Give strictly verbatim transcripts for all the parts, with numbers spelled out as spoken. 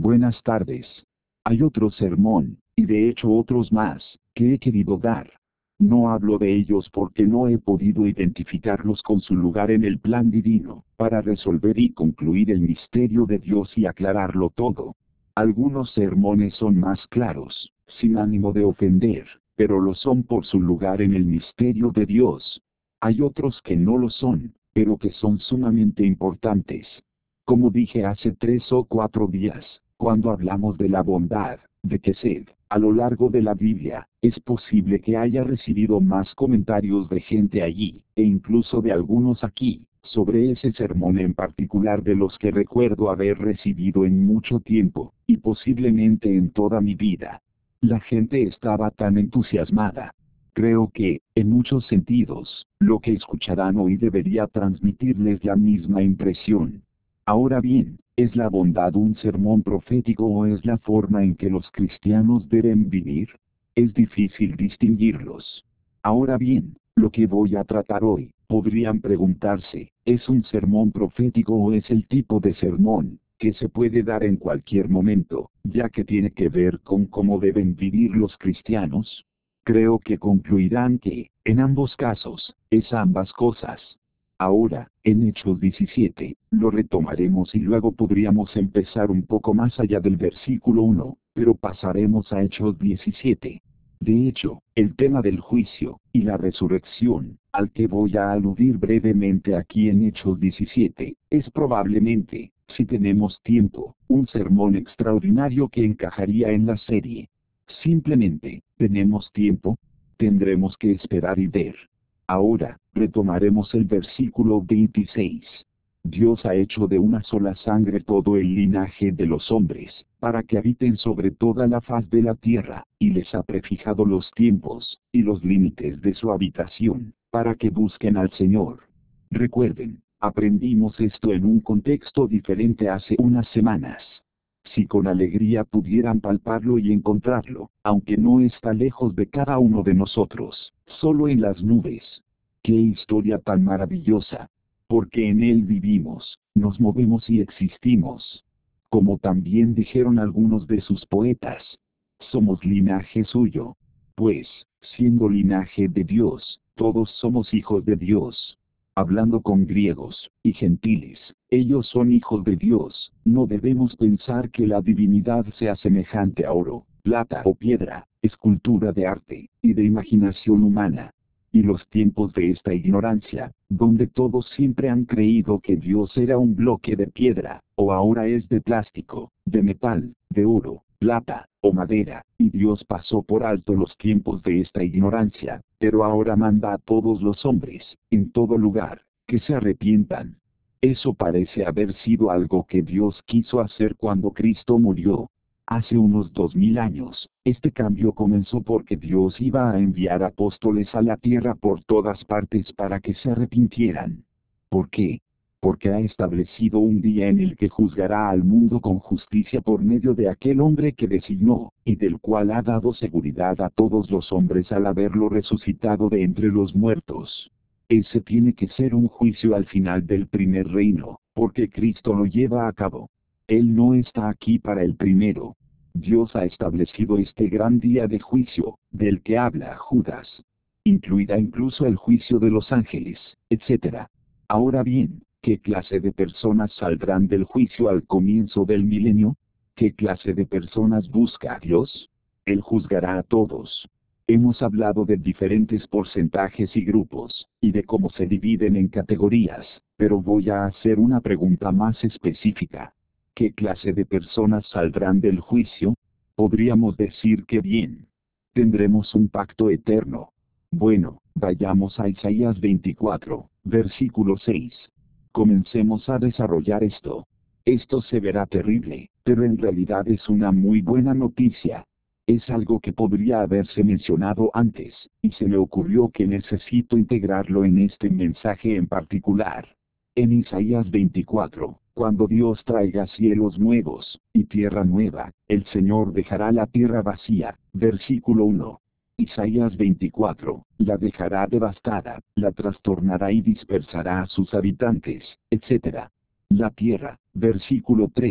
Buenas tardes. Hay otro sermón, y de hecho otros más, que he querido dar. No hablo de ellos porque no he podido identificarlos con su lugar en el plan divino, para resolver y concluir el misterio de Dios y aclararlo todo. Algunos sermones son más claros, sin ánimo de ofender, pero lo son por su lugar en el misterio de Dios. Hay otros que no lo son, pero que son sumamente importantes. Como dije hace tres o cuatro días, cuando hablamos de la bondad, de Kesed, a lo largo de la Biblia, es posible que haya recibido más comentarios de gente allí, e incluso de algunos aquí, sobre ese sermón en particular de los que recuerdo haber recibido en mucho tiempo, y posiblemente en toda mi vida. La gente estaba tan entusiasmada. Creo que, en muchos sentidos, lo que escucharán hoy debería transmitirles la misma impresión. Ahora bien, ¿es la bondad un sermón profético o es la forma en que los cristianos deben vivir? Es difícil distinguirlos. Ahora bien, lo que voy a tratar hoy, podrían preguntarse, ¿es un sermón profético o es el tipo de sermón que se puede dar en cualquier momento, ya que tiene que ver con cómo deben vivir los cristianos? Creo que concluirán que, en ambos casos, es ambas cosas. Ahora, en Hechos diecisiete, lo retomaremos y luego podríamos empezar un poco más allá del versículo uno, pero pasaremos a Hechos diecisiete. De hecho, el tema del juicio, y la resurrección, al que voy a aludir brevemente aquí en Hechos diecisiete, es probablemente, si tenemos tiempo, un sermón extraordinario que encajaría en la serie. Simplemente, ¿tenemos tiempo? Tendremos que esperar y ver. Ahora, retomaremos el versículo veintiséis. Dios ha hecho de una sola sangre todo el linaje de los hombres, para que habiten sobre toda la faz de la tierra, y les ha prefijado los tiempos, y los límites de su habitación, para que busquen al Señor. Recuerden, aprendimos esto en un contexto diferente hace unas semanas. Si con alegría pudieran palparlo y encontrarlo, aunque no está lejos de cada uno de nosotros, solo en las nubes. ¡Qué historia tan maravillosa! Porque en Él vivimos, nos movemos y existimos. Como también dijeron algunos de sus poetas, somos linaje suyo. Pues, siendo linaje de Dios, todos somos hijos de Dios. Hablando con griegos y gentiles, ellos son hijos de Dios. No debemos pensar que la divinidad sea semejante a oro, plata o piedra, escultura de arte, y de imaginación humana. Y los tiempos de esta ignorancia, donde todos siempre han creído que Dios era un bloque de piedra, o ahora es de plástico, de metal, de oro, plata, o madera, y Dios pasó por alto los tiempos de esta ignorancia, pero ahora manda a todos los hombres, en todo lugar, que se arrepientan. Eso parece haber sido algo que Dios quiso hacer cuando Cristo murió. Hace unos dos mil años, este cambio comenzó porque Dios iba a enviar apóstoles a la tierra por todas partes para que se arrepintieran. ¿Por qué? Porque ha establecido un día en el que juzgará al mundo con justicia por medio de aquel hombre que designó, y del cual ha dado seguridad a todos los hombres al haberlo resucitado de entre los muertos. Ese tiene que ser un juicio al final del primer reino, porque Cristo lo lleva a cabo. Él no está aquí para el primero. Dios ha establecido este gran día de juicio, del que habla Judas. Incluida incluso el juicio de los ángeles, etcétera. Ahora bien, ¿qué clase de personas saldrán del juicio al comienzo del milenio? ¿Qué clase de personas busca a Dios? Él juzgará a todos. Hemos hablado de diferentes porcentajes y grupos, y de cómo se dividen en categorías, pero voy a hacer una pregunta más específica. ¿Qué clase de personas saldrán del juicio? Podríamos decir que bien. Tendremos un pacto eterno. Bueno, vayamos a Isaías veinticuatro, versículo seis. Comencemos a desarrollar esto. Esto se verá terrible, pero en realidad es una muy buena noticia. Es algo que podría haberse mencionado antes, y se me ocurrió que necesito integrarlo en este mensaje en particular. En Isaías veinticuatro, cuando Dios traiga cielos nuevos, y tierra nueva, el Señor dejará la tierra vacía. Versículo uno. Isaías veinticuatro, la dejará devastada, la trastornará y dispersará a sus habitantes, etcétera. La tierra, versículo tres,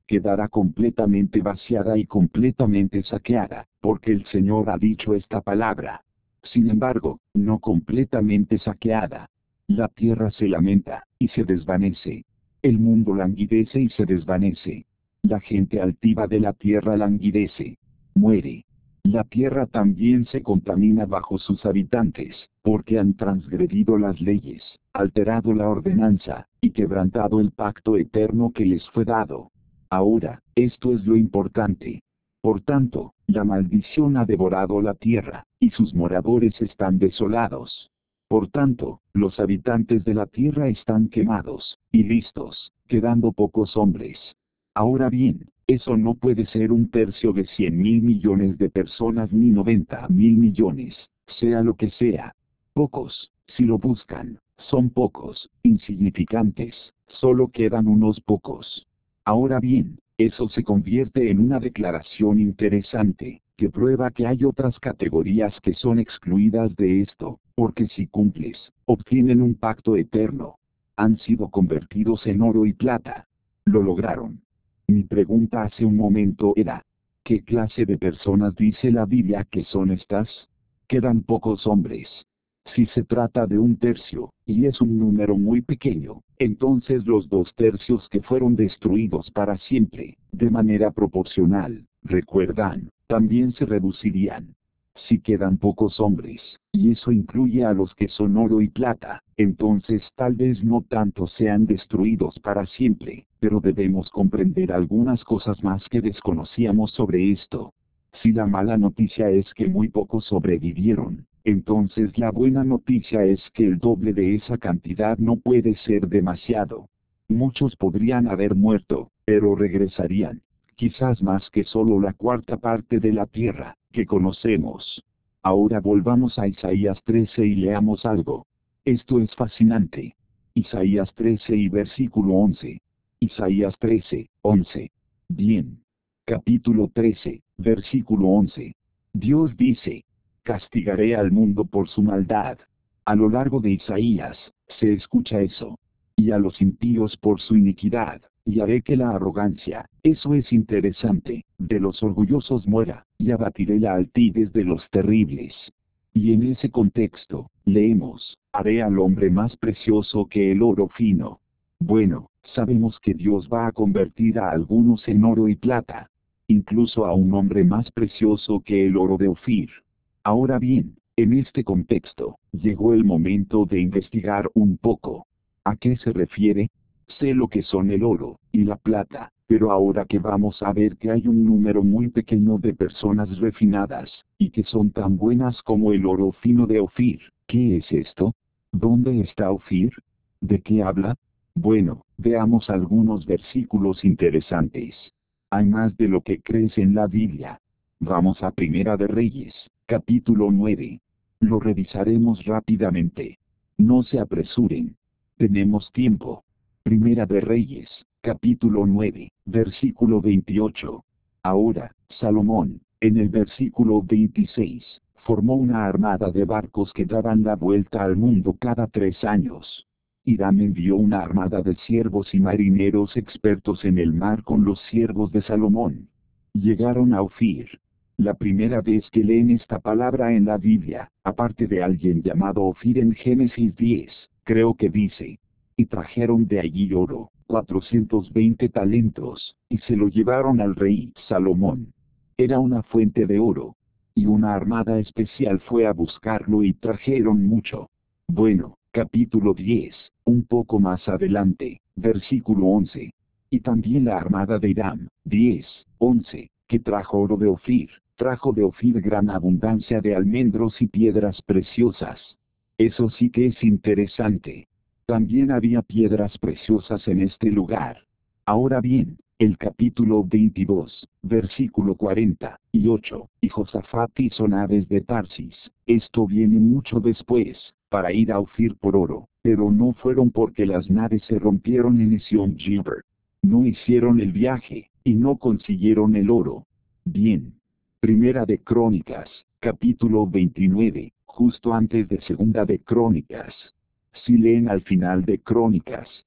quedará completamente vaciada y completamente saqueada, porque el Señor ha dicho esta palabra. Sin embargo, no completamente saqueada. La tierra se lamenta, y se desvanece. El mundo languidece y se desvanece. La gente altiva de la tierra languidece. Muere. La tierra también se contamina bajo sus habitantes, porque han transgredido las leyes, alterado la ordenanza, y quebrantado el pacto eterno que les fue dado. Ahora, esto es lo importante. Por tanto, la maldición ha devorado la tierra, y sus moradores están desolados. Por tanto, los habitantes de la tierra están quemados, y listos, quedando pocos hombres. Ahora bien, eso no puede ser un tercio de cien mil millones de personas ni noventa mil millones, sea lo que sea. Pocos, si lo buscan, son pocos, insignificantes, solo quedan unos pocos. Ahora bien, eso se convierte en una declaración interesante, que prueba que hay otras categorías que son excluidas de esto, porque si cumples, obtienen un pacto eterno. Han sido convertidos en oro y plata. Lo lograron. Mi pregunta hace un momento era, ¿qué clase de personas dice la Biblia que son estas? Quedan pocos hombres. Si se trata de un tercio, y es un número muy pequeño, entonces los dos tercios que fueron destruidos para siempre, de manera proporcional, recuerdan, también se reducirían. Si quedan pocos hombres, y eso incluye a los que son oro y plata, entonces tal vez no tanto sean destruidos para siempre, pero debemos comprender algunas cosas más que desconocíamos sobre esto. Si la mala noticia es que muy pocos sobrevivieron, entonces la buena noticia es que el doble de esa cantidad no puede ser demasiado. Muchos podrían haber muerto, pero regresarían. Quizás más que solo la cuarta parte de la tierra que conocemos. Ahora volvamos a Isaías trece y leamos algo. Esto es fascinante. Isaías trece y versículo once. Isaías trece, once. Bien. Capítulo trece, versículo once. Dios dice, castigaré al mundo por su maldad. A lo largo de Isaías, se escucha eso. Y a los impíos por su iniquidad, y haré que la arrogancia, eso es interesante, de los orgullosos muera, y abatiré la altivez de los terribles. Y en ese contexto, leemos, haré al hombre más precioso que el oro fino. Bueno, sabemos que Dios va a convertir a algunos en oro y plata. Incluso a un hombre más precioso que el oro de Ofir. Ahora bien, en este contexto, llegó el momento de investigar un poco. ¿A qué se refiere? Sé lo que son el oro y la plata, pero ahora que vamos a ver que hay un número muy pequeño de personas refinadas, y que son tan buenas como el oro fino de Ofir, ¿qué es esto? ¿Dónde está Ofir? ¿De qué habla? Bueno, veamos algunos versículos interesantes. Hay más de lo que crees en la Biblia. Vamos a Primera de Reyes, capítulo nueve. Lo revisaremos rápidamente. No se apresuren. Tenemos tiempo. Primera de Reyes, capítulo nueve, versículo veintiocho. Ahora, Salomón, en el versículo veintiséis, formó una armada de barcos que daban la vuelta al mundo cada tres años. Hiram envió una armada de siervos y marineros expertos en el mar con los siervos de Salomón. Llegaron a Ofir. La primera vez que leen esta palabra en la Biblia, aparte de alguien llamado Ofir en Génesis diez, creo que dice, y trajeron de allí oro, cuatrocientos veinte talentos, y se lo llevaron al rey Salomón. Era una fuente de oro. Y una armada especial fue a buscarlo y trajeron mucho. Bueno, capítulo diez, un poco más adelante, versículo once. Y también la armada de Hiram, diez, once, que trajo oro de Ofir, trajo de Ofir gran abundancia de almendros y piedras preciosas. Eso sí que es interesante. También había piedras preciosas en este lugar. Ahora bien, el capítulo veintidós, versículo cuarenta y ocho, y Josafat hizo naves de Tarsis, esto viene mucho después, para ir a Ofir por oro, pero no fueron porque las naves se rompieron en Ezion Geber. No hicieron el viaje, y no consiguieron el oro. Bien. Primera de Crónicas, capítulo veintinueve, justo antes de Segunda de Crónicas. Si leen al final de Crónicas,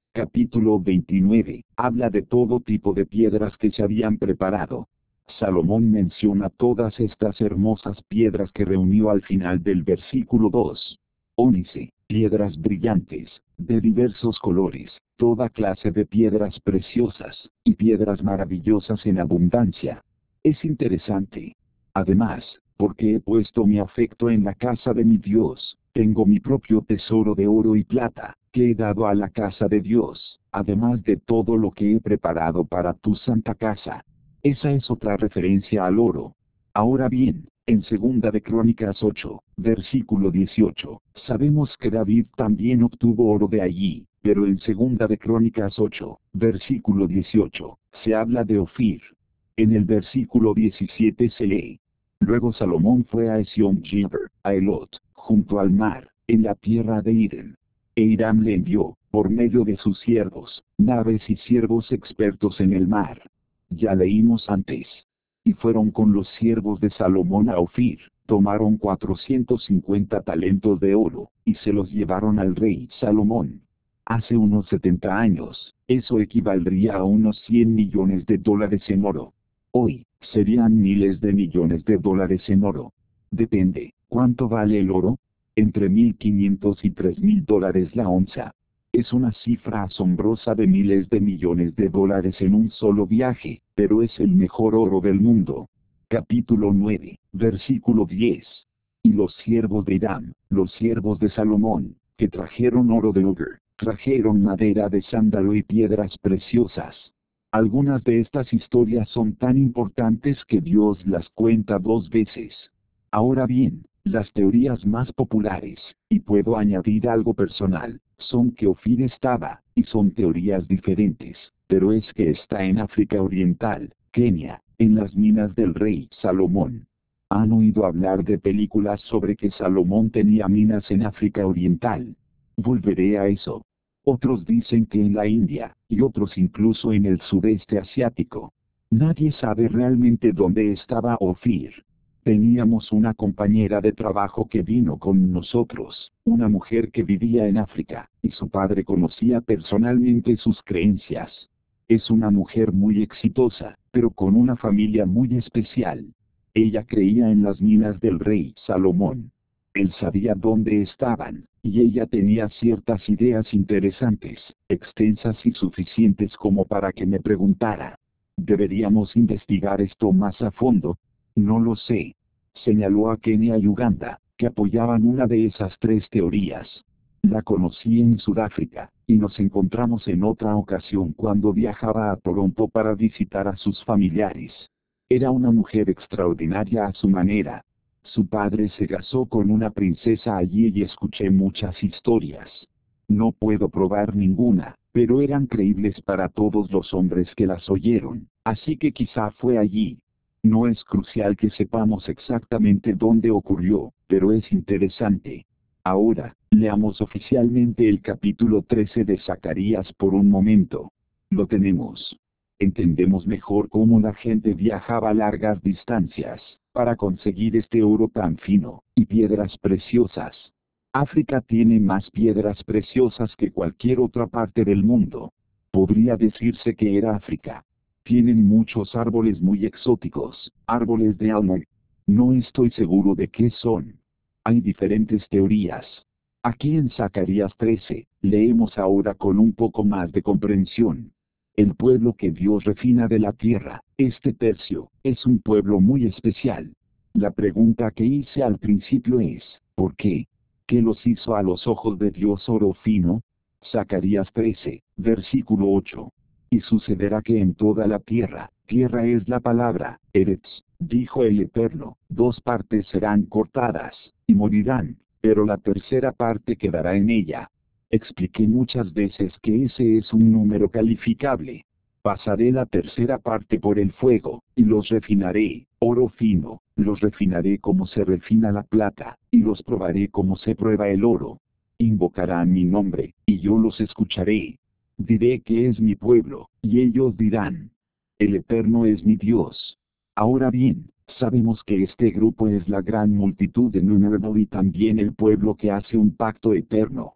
Capítulo veintinueve. Habla de todo tipo de piedras que se habían preparado. Salomón menciona todas estas hermosas piedras que reunió al final del versículo dos. Ónice, piedras brillantes, de diversos colores, toda clase de piedras preciosas, y piedras maravillosas en abundancia. Es interesante. Además, porque he puesto mi afecto en la casa de mi Dios, tengo mi propio tesoro de oro y plata, que he dado a la casa de Dios, además de todo lo que he preparado para tu santa casa. Esa es otra referencia al oro. Ahora bien, en Segunda de Crónicas ocho, versículo dieciocho, sabemos que David también obtuvo oro de allí, pero en Segunda de Crónicas ocho, versículo dieciocho, se habla de Ofir. En el versículo diecisiete se lee: Luego Salomón fue a Ezion-Geber, a Elot, junto al mar, en la tierra de Edén. E Hiram le envió, por medio de sus siervos, naves y siervos expertos en el mar. Ya leímos antes. Y fueron con los siervos de Salomón a Ofir, tomaron cuatrocientos cincuenta talentos de oro, y se los llevaron al rey Salomón. Hace unos setenta años, eso equivaldría a unos cien millones de dólares en oro. Hoy, serían miles de millones de dólares en oro. Depende, ¿cuánto vale el oro? Entre mil quinientos y tres mil dólares la onza. Es una cifra asombrosa de miles de millones de dólares en un solo viaje, pero es el mejor oro del mundo. Capítulo nueve, versículo diez. Y los siervos de Hiram, los siervos de Salomón, que trajeron oro de Ophir, trajeron madera de sándalo y piedras preciosas. Algunas de estas historias son tan importantes que Dios las cuenta dos veces. Ahora bien, las teorías más populares, y puedo añadir algo personal, son que Ofir estaba, y son teorías diferentes, pero es que está en África Oriental, Kenia, en las minas del rey Salomón. ¿Han oído hablar de películas sobre que Salomón tenía minas en África Oriental? Volveré a eso. Otros dicen que en la India, y otros incluso en el sudeste asiático. Nadie sabe realmente dónde estaba Ofir. Teníamos una compañera de trabajo que vino con nosotros, una mujer que vivía en África, y su padre conocía personalmente sus creencias. Es una mujer muy exitosa, pero con una familia muy especial. Ella creía en las minas del rey Salomón. Él sabía dónde estaban, y ella tenía ciertas ideas interesantes, extensas y suficientes como para que me preguntara. ¿Deberíamos investigar esto más a fondo? No lo sé. Señaló a Kenia y Uganda, que apoyaban una de esas tres teorías. La conocí en Sudáfrica, y nos encontramos en otra ocasión cuando viajaba a Toronto para visitar a sus familiares. Era una mujer extraordinaria a su manera. Su padre se casó con una princesa allí y escuché muchas historias. No puedo probar ninguna, pero eran creíbles para todos los hombres que las oyeron, así que quizá fue allí. No es crucial que sepamos exactamente dónde ocurrió, pero es interesante. Ahora, leamos oficialmente el capítulo trece de Zacarías por un momento. Lo tenemos. Entendemos mejor cómo la gente viajaba largas distancias, para conseguir este oro tan fino, y piedras preciosas. África tiene más piedras preciosas que cualquier otra parte del mundo. Podría decirse que era África. Tienen muchos árboles muy exóticos, árboles de almond. No estoy seguro de qué son. Hay diferentes teorías. Aquí en Zacarías trece, leemos ahora con un poco más de comprensión. El pueblo que Dios refina de la tierra, este tercio, es un pueblo muy especial. La pregunta que hice al principio es, ¿por qué? ¿Qué los hizo a los ojos de Dios oro fino? Zacarías trece, versículo ocho. Y sucederá que en toda la tierra, tierra es la palabra, Eretz, dijo el Eterno, dos partes serán cortadas, y morirán, pero la tercera parte quedará en ella. Expliqué muchas veces que ese es un número calificable. Pasaré la tercera parte por el fuego, y los refinaré, oro fino, los refinaré como se refina la plata, y los probaré como se prueba el oro. Invocarán mi nombre, y yo los escucharé. Diré que es mi pueblo, y ellos dirán: El Eterno es mi Dios. Ahora bien, sabemos que este grupo es la gran multitud de número y también el pueblo que hace un pacto eterno.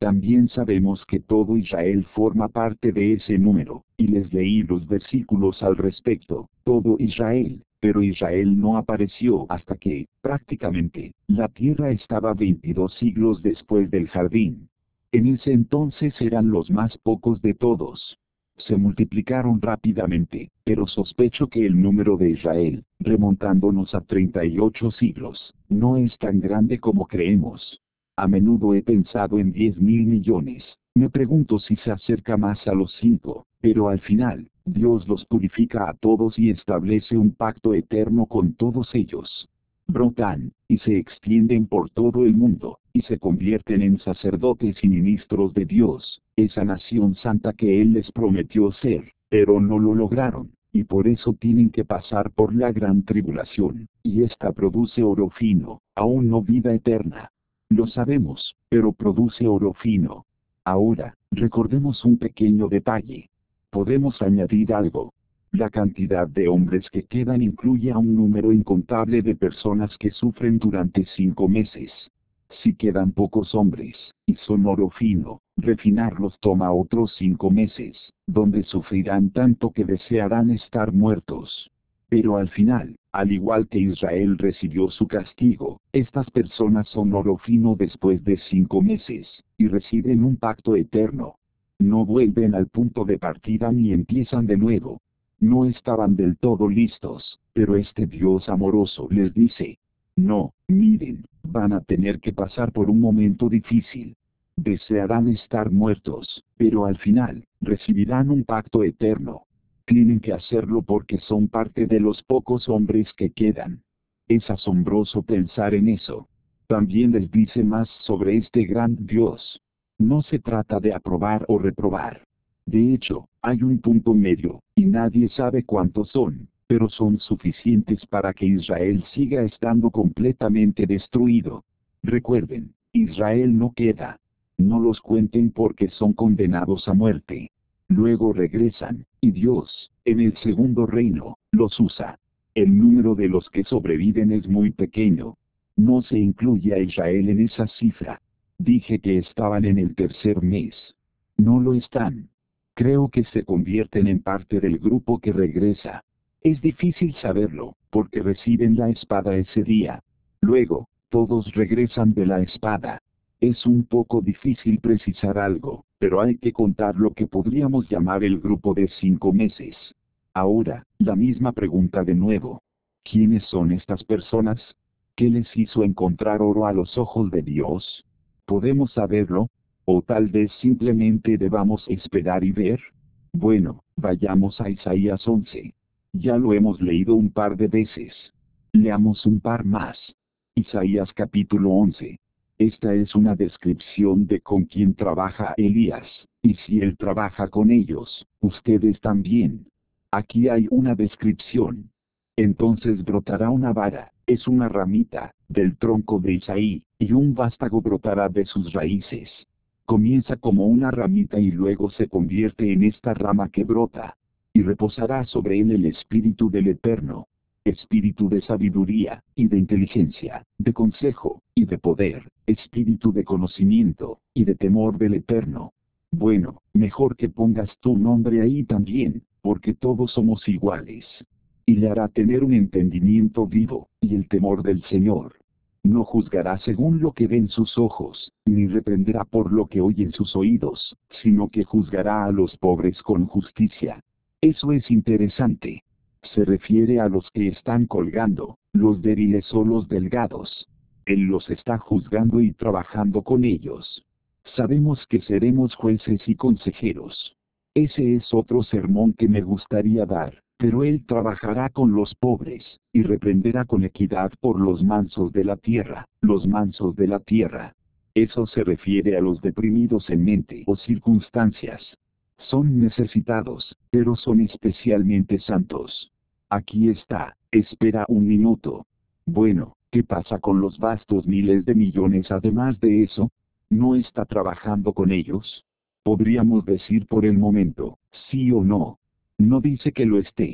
También sabemos que todo Israel forma parte de ese número, y les leí los versículos al respecto, todo Israel, pero Israel no apareció hasta que, prácticamente, la tierra estaba veintidós siglos después del jardín. En ese entonces eran los más pocos de todos. Se multiplicaron rápidamente, pero sospecho que el número de Israel, remontándonos a treinta y ocho siglos, no es tan grande como creemos. A menudo he pensado en diez mil millones, me pregunto si se acerca más a los cinco, pero al final, Dios los purifica a todos y establece un pacto eterno con todos ellos. Brotan, y se extienden por todo el mundo, y se convierten en sacerdotes y ministros de Dios, esa nación santa que Él les prometió ser, pero no lo lograron, y por eso tienen que pasar por la gran tribulación, y esta produce oro fino, aún no vida eterna. Lo sabemos, pero produce oro fino. Ahora, recordemos un pequeño detalle. Podemos añadir algo. La cantidad de hombres que quedan incluye a un número incontable de personas que sufren durante cinco meses. Si quedan pocos hombres, y son oro fino, refinarlos toma otros cinco meses, donde sufrirán tanto que desearán estar muertos. Pero al final, al igual que Israel recibió su castigo, estas personas son oro fino después de cinco meses, y reciben un pacto eterno. No vuelven al punto de partida ni empiezan de nuevo. No estaban del todo listos, pero este Dios amoroso les dice: no, miren, van a tener que pasar por un momento difícil. Desearán estar muertos, pero al final, recibirán un pacto eterno. Tienen que hacerlo porque son parte de los pocos hombres que quedan. Es asombroso pensar en eso. También les dice más sobre este gran Dios. No se trata de aprobar o reprobar. De hecho, hay un punto medio, y nadie sabe cuántos son, pero son suficientes para que Israel siga estando completamente destruido. Recuerden, Israel no queda. No los cuenten porque son condenados a muerte. Luego regresan, y Dios, en el segundo reino, los usa. El número de los que sobreviven es muy pequeño. No se incluye a Israel en esa cifra. Dije que estaban en el tercer mes. No lo están. Creo que se convierten en parte del grupo que regresa. Es difícil saberlo, porque reciben la espada ese día. Luego, todos regresan de la espada. Es un poco difícil precisar algo, pero hay que contar lo que podríamos llamar el grupo de cinco meses. Ahora, la misma pregunta de nuevo. ¿Quiénes son estas personas? ¿Qué les hizo encontrar oro a los ojos de Dios? ¿Podemos saberlo? ¿O tal vez simplemente debamos esperar y ver? Bueno, vayamos a Isaías once. Ya lo hemos leído un par de veces. Leamos un par más. Isaías capítulo once. Esta es una descripción de con quién trabaja Elías, y si él trabaja con ellos, ustedes también. Aquí hay una descripción. Entonces brotará una vara, es una ramita, del tronco de Isaí, y un vástago brotará de sus raíces. Comienza como una ramita y luego se convierte en esta rama que brota. Y reposará sobre él el espíritu del Eterno. Espíritu de sabiduría, y de inteligencia, de consejo, y de poder, espíritu de conocimiento, y de temor del Eterno. Bueno, mejor que pongas tu nombre ahí también, porque todos somos iguales. Y le hará tener un entendimiento vivo, y el temor del Señor. No juzgará según lo que ven sus ojos, ni reprenderá por lo que oyen sus oídos, sino que juzgará a los pobres con justicia. Eso es interesante. Se refiere a los que están colgando, los débiles o los delgados. Él los está juzgando y trabajando con ellos. Sabemos que seremos jueces y consejeros. Ese es otro sermón que me gustaría dar, pero Él trabajará con los pobres, y reprenderá con equidad por los mansos de la tierra, los mansos de la tierra. Eso se refiere a los deprimidos en mente o circunstancias. Son necesitados, pero son especialmente santos. Aquí está, espera un minuto. Bueno, ¿qué pasa con los vastos miles de millones además de eso? ¿No está trabajando con ellos? Podríamos decir por el momento, sí o no. No dice que lo esté.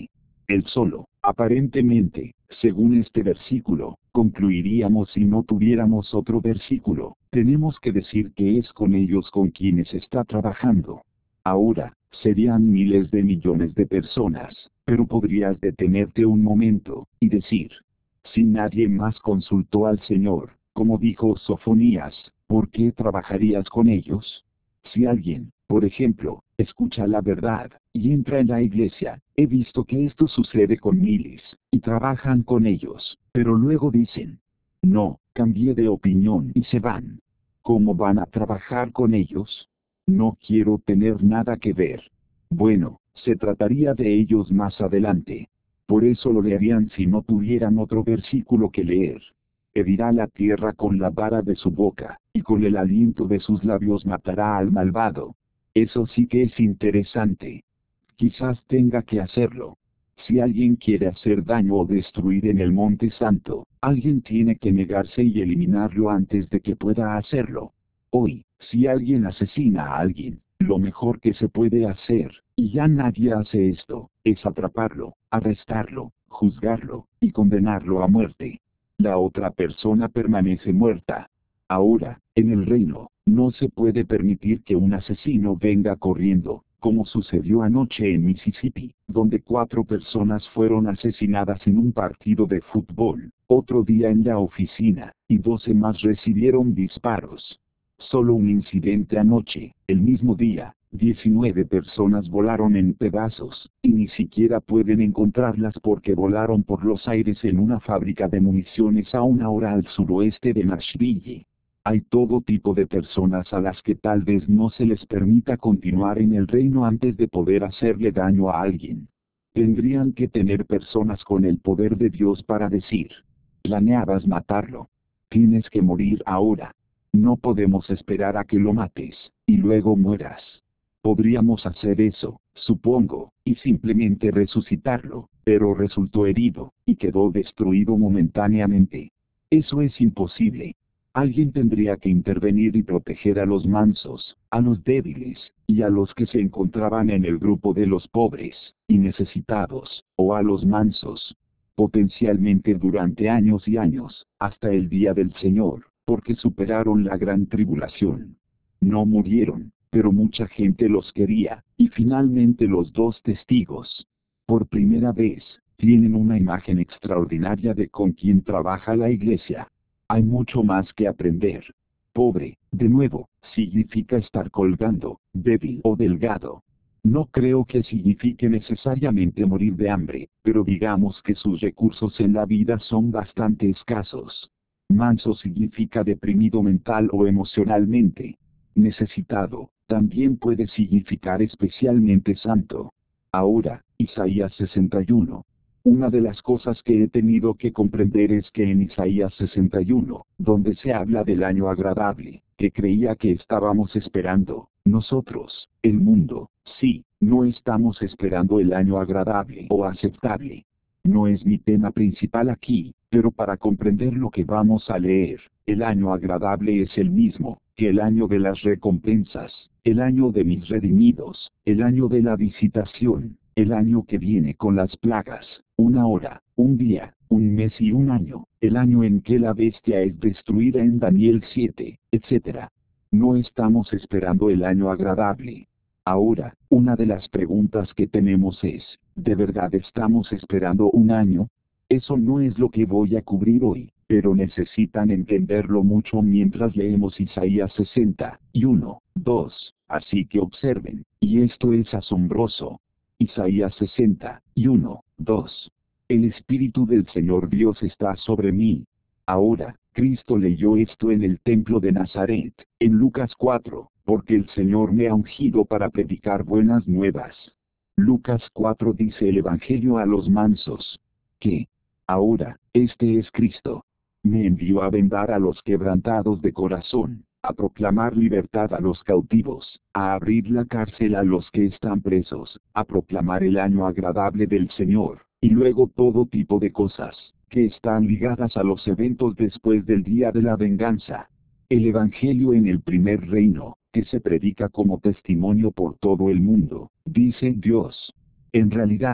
Él solo, aparentemente, según este versículo, concluiríamos si no tuviéramos otro versículo, tenemos que decir que es con ellos con quienes está trabajando. Ahora, serían miles de millones de personas, pero podrías detenerte un momento, y decir, si nadie más consultó al Señor, como dijo Sofonías, ¿por qué trabajarías con ellos? Si alguien, por ejemplo, escucha la verdad, y entra en la iglesia, he visto que esto sucede con miles, y trabajan con ellos, pero luego dicen, no, cambié de opinión y se van. ¿Cómo van a trabajar con ellos? No quiero tener nada que ver. Bueno, se trataría de ellos más adelante. Por eso lo leerían si no tuvieran otro versículo que leer. Herirá la tierra con la vara de su boca, y con el aliento de sus labios matará al malvado. Eso sí que es interesante. Quizás tenga que hacerlo. Si alguien quiere hacer daño o destruir en el Monte Santo, alguien tiene que negarse y eliminarlo antes de que pueda hacerlo. Hoy, si alguien asesina a alguien, lo mejor que se puede hacer, y ya nadie hace esto, es atraparlo, arrestarlo, juzgarlo, y condenarlo a muerte. La otra persona permanece muerta. Ahora, en el reino, no se puede permitir que un asesino venga corriendo, como sucedió anoche en Mississippi, donde cuatro personas fueron asesinadas en un partido de fútbol, otro día en la oficina, y doce más recibieron disparos. Solo un incidente anoche, el mismo día, diecinueve personas volaron en pedazos, y ni siquiera pueden encontrarlas porque volaron por los aires en una fábrica de municiones a una hora al suroeste de Nashville. Hay todo tipo de personas a las que tal vez no se les permita continuar en el reino antes de poder hacerle daño a alguien. Tendrían que tener personas con el poder de Dios para decir, planeabas matarlo. Tienes que morir ahora. No podemos esperar a que lo mates, y luego mueras. Podríamos hacer eso, supongo, y simplemente resucitarlo, pero resultó herido, y quedó destruido momentáneamente. Eso es imposible. Alguien tendría que intervenir y proteger a los mansos, a los débiles, y a los que se encontraban en el grupo de los pobres, y necesitados, o a los mansos. Potencialmente durante años y años, hasta el día del Señor, porque superaron la gran tribulación. No murieron, pero mucha gente los quería, y finalmente los dos testigos, por primera vez, tienen una imagen extraordinaria de con quién trabaja la iglesia. Hay mucho más que aprender. Pobre, de nuevo, significa estar colgando, débil o delgado. No creo que signifique necesariamente morir de hambre, pero digamos que sus recursos en la vida son bastante escasos. Manso significa deprimido mental o emocionalmente. Necesitado, también puede significar especialmente santo. Ahora, Isaías sesenta y uno. Una de las cosas que he tenido que comprender es que en Isaías sesenta y uno, donde se habla del año agradable, que creía que estábamos esperando, nosotros, el mundo, sí, no estamos esperando el año agradable o aceptable. No es mi tema principal aquí, pero para comprender lo que vamos a leer, el año agradable es el mismo, que el año de las recompensas, el año de mis redimidos, el año de la visitación, el año que viene con las plagas, una hora, un día, un mes y un año, el año en que la bestia es destruida en Daniel siete, etcétera. No estamos esperando el año agradable. Ahora, una de las preguntas que tenemos es, ¿de verdad estamos esperando un año? Eso no es lo que voy a cubrir hoy, pero necesitan entenderlo mucho mientras leemos Isaías sesenta y uno, dos, así que observen, y esto es asombroso. Isaías sesenta y uno, dos. El Espíritu del Señor Dios está sobre mí. Ahora, Cristo leyó esto en el templo de Nazaret, en Lucas cuatro, porque el Señor me ha ungido para predicar buenas nuevas. Lucas cuatro dice el Evangelio a los mansos. Que, ahora, este es Cristo. Me envió a vendar a los quebrantados de corazón, a proclamar libertad a los cautivos, a abrir la cárcel a los que están presos, a proclamar el año agradable del Señor, y luego todo tipo de cosas, que están ligadas a los eventos después del día de la venganza. El Evangelio en el primer reino, que se predica como testimonio por todo el mundo, dice Dios. En realidad,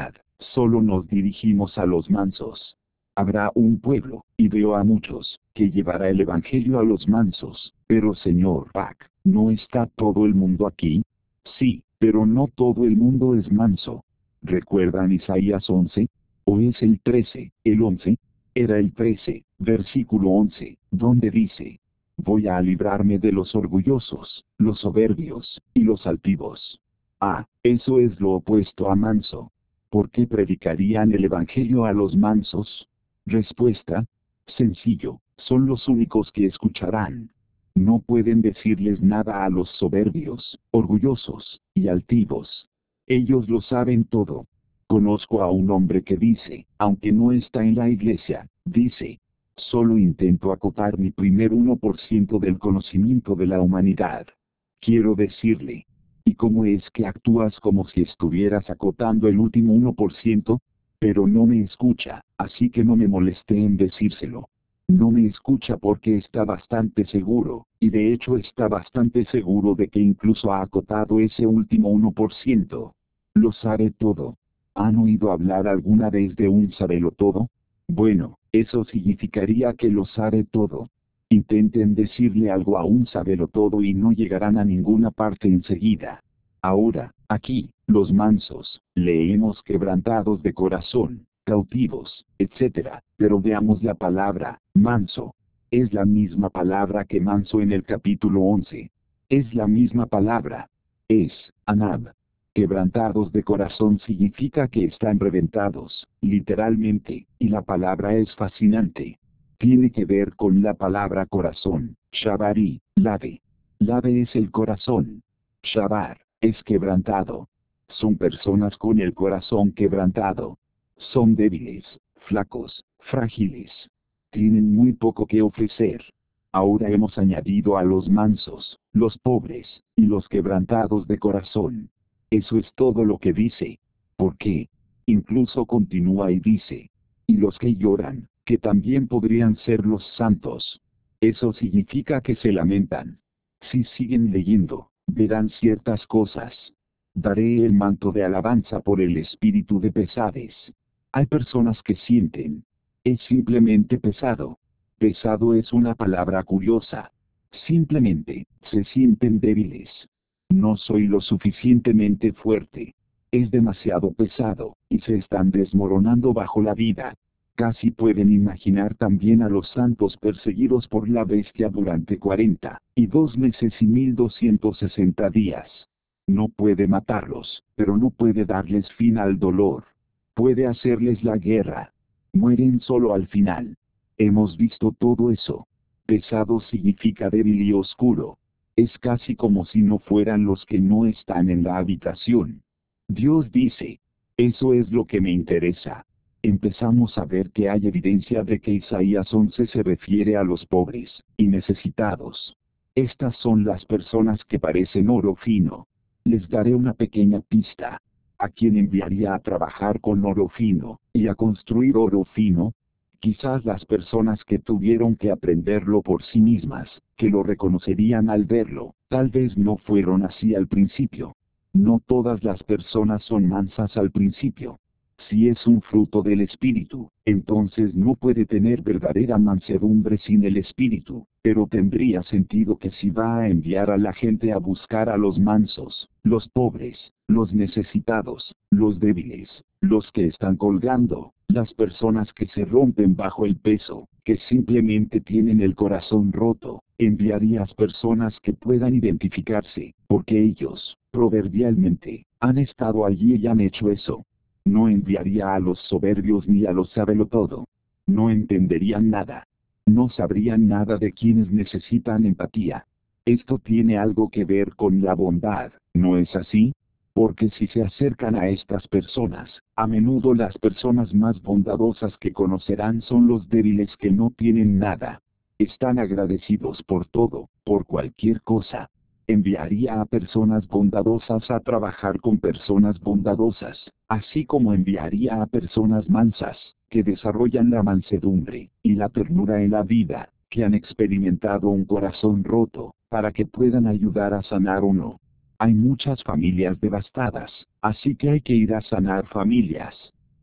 Solo nos dirigimos a los mansos. Habrá un pueblo, y veo a muchos, que llevará el evangelio a los mansos. Pero señor Pac, ¿no está todo el mundo aquí? Sí, pero no todo el mundo es manso. ¿Recuerdan Isaías once? ¿O es el trece, el once? Era el trece, versículo once, donde dice: voy a librarme de los orgullosos, los soberbios, y los altivos. Ah, eso es lo opuesto a manso. ¿Por qué predicarían el evangelio a los mansos? Respuesta: sencillo, son los únicos que escucharán. No pueden decirles nada a los soberbios, orgullosos, y altivos. Ellos lo saben todo. Conozco a un hombre que dice, aunque no está en la iglesia, dice: solo intento acotar mi primer uno por ciento del conocimiento de la humanidad. Quiero decirle: ¿y cómo es que actúas como si estuvieras acotando el último uno por ciento? Pero no me escucha, así que no me molesté en decírselo. No me escucha porque está bastante seguro, y de hecho está bastante seguro de que incluso ha acotado ese último uno por ciento. Lo sabe todo. ¿Han oído hablar alguna vez de un sabelotodo? Bueno, eso significaría que lo sabe todo. Intenten decirle algo a un sabelotodo y no llegarán a ninguna parte enseguida. Ahora, aquí, los mansos, leemos quebrantados de corazón, cautivos, etcétera, pero veamos la palabra, manso. Es la misma palabra que manso en el capítulo once. Es la misma palabra. Es, anab. Quebrantados de corazón significa que están reventados, literalmente, y la palabra es fascinante. Tiene que ver con la palabra corazón, shabari, lave. Lave es el corazón. Shabar, es quebrantado. Son personas con el corazón quebrantado. Son débiles, flacos, frágiles. Tienen muy poco que ofrecer. Ahora hemos añadido a los mansos, los pobres, y los quebrantados de corazón. Eso es todo lo que dice. ¿Por qué? Incluso continúa y dice: y los que lloran, que también podrían ser los santos. Eso significa que se lamentan. Si siguen leyendo, verán ciertas cosas. Daré el manto de alabanza por el espíritu de pesadez. Hay personas que sienten. Es simplemente pesado. Pesado es una palabra curiosa. Simplemente, se sienten débiles. No soy lo suficientemente fuerte. Es demasiado pesado, y se están desmoronando bajo la vida. Casi pueden imaginar también a los santos perseguidos por la bestia durante cuarenta y dos meses y mil doscientos sesenta días. No puede matarlos, pero no puede darles fin al dolor. Puede hacerles la guerra. Mueren solo al final. Hemos visto todo eso. Pesado significa débil y oscuro. Es casi como si no fueran los que no están en la habitación. Dios dice: eso es lo que me interesa. Empezamos a ver que hay evidencia de que Isaías once se refiere a los pobres y necesitados. Estas son las personas que parecen oro fino. Les daré una pequeña pista. ¿A quién enviaría a trabajar con oro fino y a construir oro fino? Quizás las personas que tuvieron que aprenderlo por sí mismas, que lo reconocerían al verlo, tal vez no fueron así al principio. No todas las personas son mansas al principio. Si es un fruto del Espíritu, entonces no puede tener verdadera mansedumbre sin el Espíritu, pero tendría sentido que si va a enviar a la gente a buscar a los mansos, los pobres, los necesitados, los débiles, los que están colgando, las personas que se rompen bajo el peso, que simplemente tienen el corazón roto, enviarías personas que puedan identificarse, porque ellos, proverbialmente, han estado allí y han hecho eso. No enviaría a los soberbios ni a los sabelotodo. No entenderían nada. No sabrían nada de quienes necesitan empatía. Esto tiene algo que ver con la bondad, ¿no es así? Porque si se acercan a estas personas, a menudo las personas más bondadosas que conocerán son los débiles que no tienen nada. Están agradecidos por todo, por cualquier cosa. Enviaría a personas bondadosas a trabajar con personas bondadosas, así como enviaría a personas mansas, que desarrollan la mansedumbre y la ternura en la vida, que han experimentado un corazón roto, para que puedan ayudar a sanar uno. Hay muchas familias devastadas, así que hay que ir a sanar familias.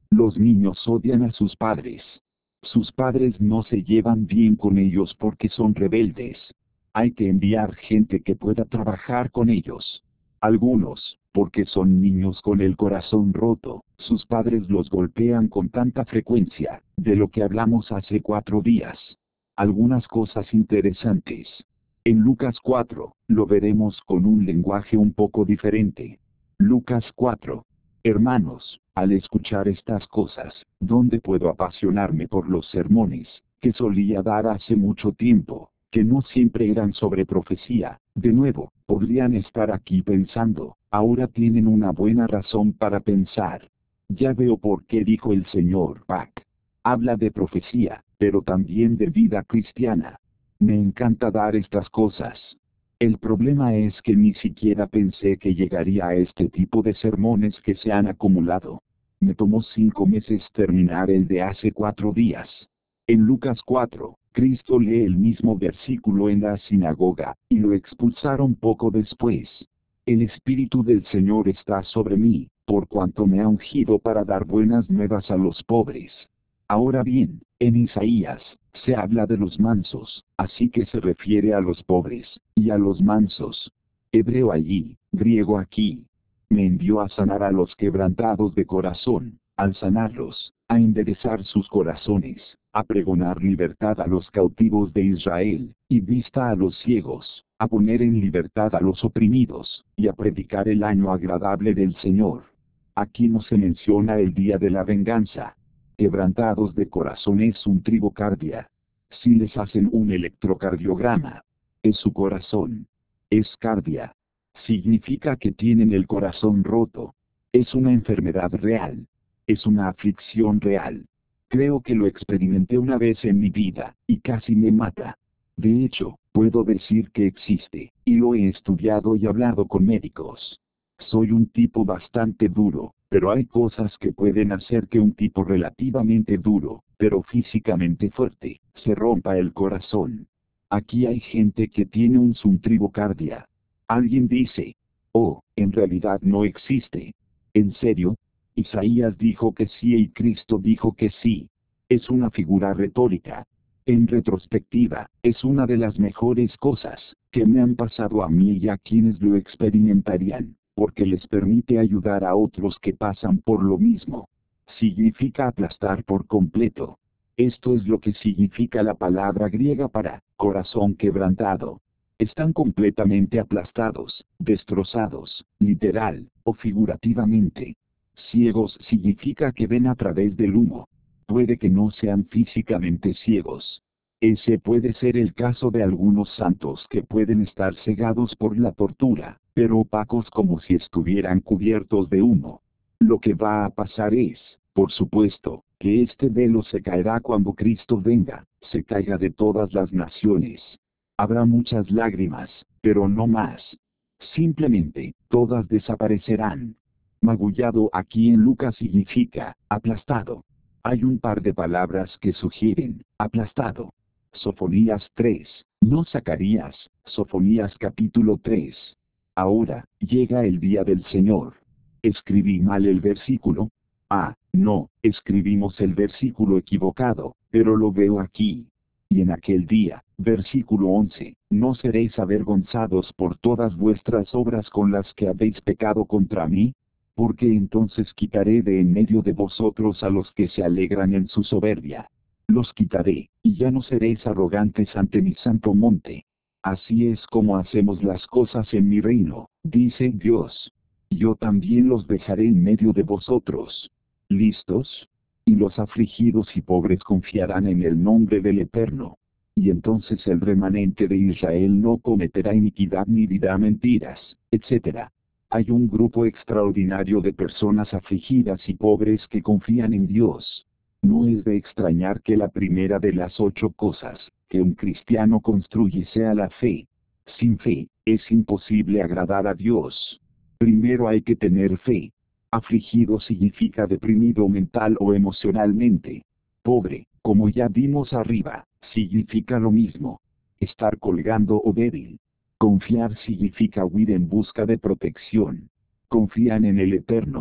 Los niños odian a sus padres. Sus padres no se llevan bien con ellos porque son rebeldes. Hay que enviar gente que pueda trabajar con ellos. Algunos, porque son niños con el corazón roto, sus padres los golpean con tanta frecuencia, de lo que hablamos hace cuatro días. Algunas cosas interesantes. En Lucas cuatro, lo veremos con un lenguaje un poco diferente. Lucas cuatro. Hermanos, al escuchar estas cosas, ¿dónde puedo apasionarme por los sermones que solía dar hace mucho tiempo, que no siempre eran sobre profecía? De nuevo, podrían estar aquí pensando, ahora tienen una buena razón para pensar. Ya veo por qué dijo el señor Pack. Habla de profecía, pero también de vida cristiana. Me encanta dar estas cosas. El problema es que ni siquiera pensé que llegaría a este tipo de sermones que se han acumulado. Me tomó cinco meses terminar el de hace cuatro días. En Lucas cuatro, Cristo lee el mismo versículo en la sinagoga, y lo expulsaron poco después. El Espíritu del Señor está sobre mí, por cuanto me ha ungido para dar buenas nuevas a los pobres. Ahora bien, en Isaías, se habla de los mansos, así que se refiere a los pobres, y a los mansos. Hebreo allí, griego aquí. Me envió a sanar a los quebrantados de corazón, al sanarlos, a enderezar sus corazones, a pregonar libertad a los cautivos de Israel, y vista a los ciegos, a poner en libertad a los oprimidos, y a predicar el año agradable del Señor. Aquí no se menciona el día de la venganza. Quebrantados de corazón es un tribocardia. Si les hacen un electrocardiograma, es su corazón. Es cardia. Significa que tienen el corazón roto. Es una enfermedad real. Es una aflicción real. Creo que lo experimenté una vez en mi vida, y casi me mata. De hecho, puedo decir que existe, y lo he estudiado y hablado con médicos. Soy un tipo bastante duro, pero hay cosas que pueden hacer que un tipo relativamente duro, pero físicamente fuerte, se rompa el corazón. Aquí hay gente que tiene un subtribocardia. Alguien dice, oh, en realidad no existe. ¿En serio? Isaías dijo que sí y Cristo dijo que sí. Es una figura retórica. En retrospectiva, es una de las mejores cosas que me han pasado a mí y a quienes lo experimentarían, porque les permite ayudar a otros que pasan por lo mismo. Significa aplastar por completo. Esto es lo que significa la palabra griega para corazón quebrantado. Están completamente aplastados, destrozados, literal, o figurativamente. Ciegos significa que ven a través del humo. Puede que no sean físicamente ciegos. Ese puede ser el caso de algunos santos que pueden estar cegados por la tortura, pero opacos como si estuvieran cubiertos de humo. Lo que va a pasar es, por supuesto, que este velo se caerá cuando Cristo venga, se caiga de todas las naciones. Habrá muchas lágrimas, pero no más. Simplemente, todas desaparecerán. Magullado aquí en Lucas significa, aplastado. Hay un par de palabras que sugieren, aplastado. Sofonías tres, no Zacarías, Sofonías capítulo tres. Ahora, llega el día del Señor. Escribí mal el versículo. Ah, no, escribimos el versículo equivocado, pero lo veo aquí. Y en aquel día, versículo once, no seréis avergonzados por todas vuestras obras con las que habéis pecado contra mí, porque entonces quitaré de en medio de vosotros a los que se alegran en su soberbia. Los quitaré, y ya no seréis arrogantes ante mi santo monte. Así es como hacemos las cosas en mi reino, dice Dios. Yo también los dejaré en medio de vosotros. ¿Listos? Y los afligidos y pobres confiarán en el nombre del Eterno. Y entonces el remanente de Israel no cometerá iniquidad ni dirá mentiras, etcétera. Hay un grupo extraordinario de personas afligidas y pobres que confían en Dios. No es de extrañar que la primera de las ocho cosas que un cristiano construye sea la fe. Sin fe, es imposible agradar a Dios. Primero hay que tener fe. Afligido significa deprimido mental o emocionalmente. Pobre, como ya vimos arriba, significa lo mismo. Estar colgando o débil. Confiar significa huir en busca de protección. Confían en el Eterno.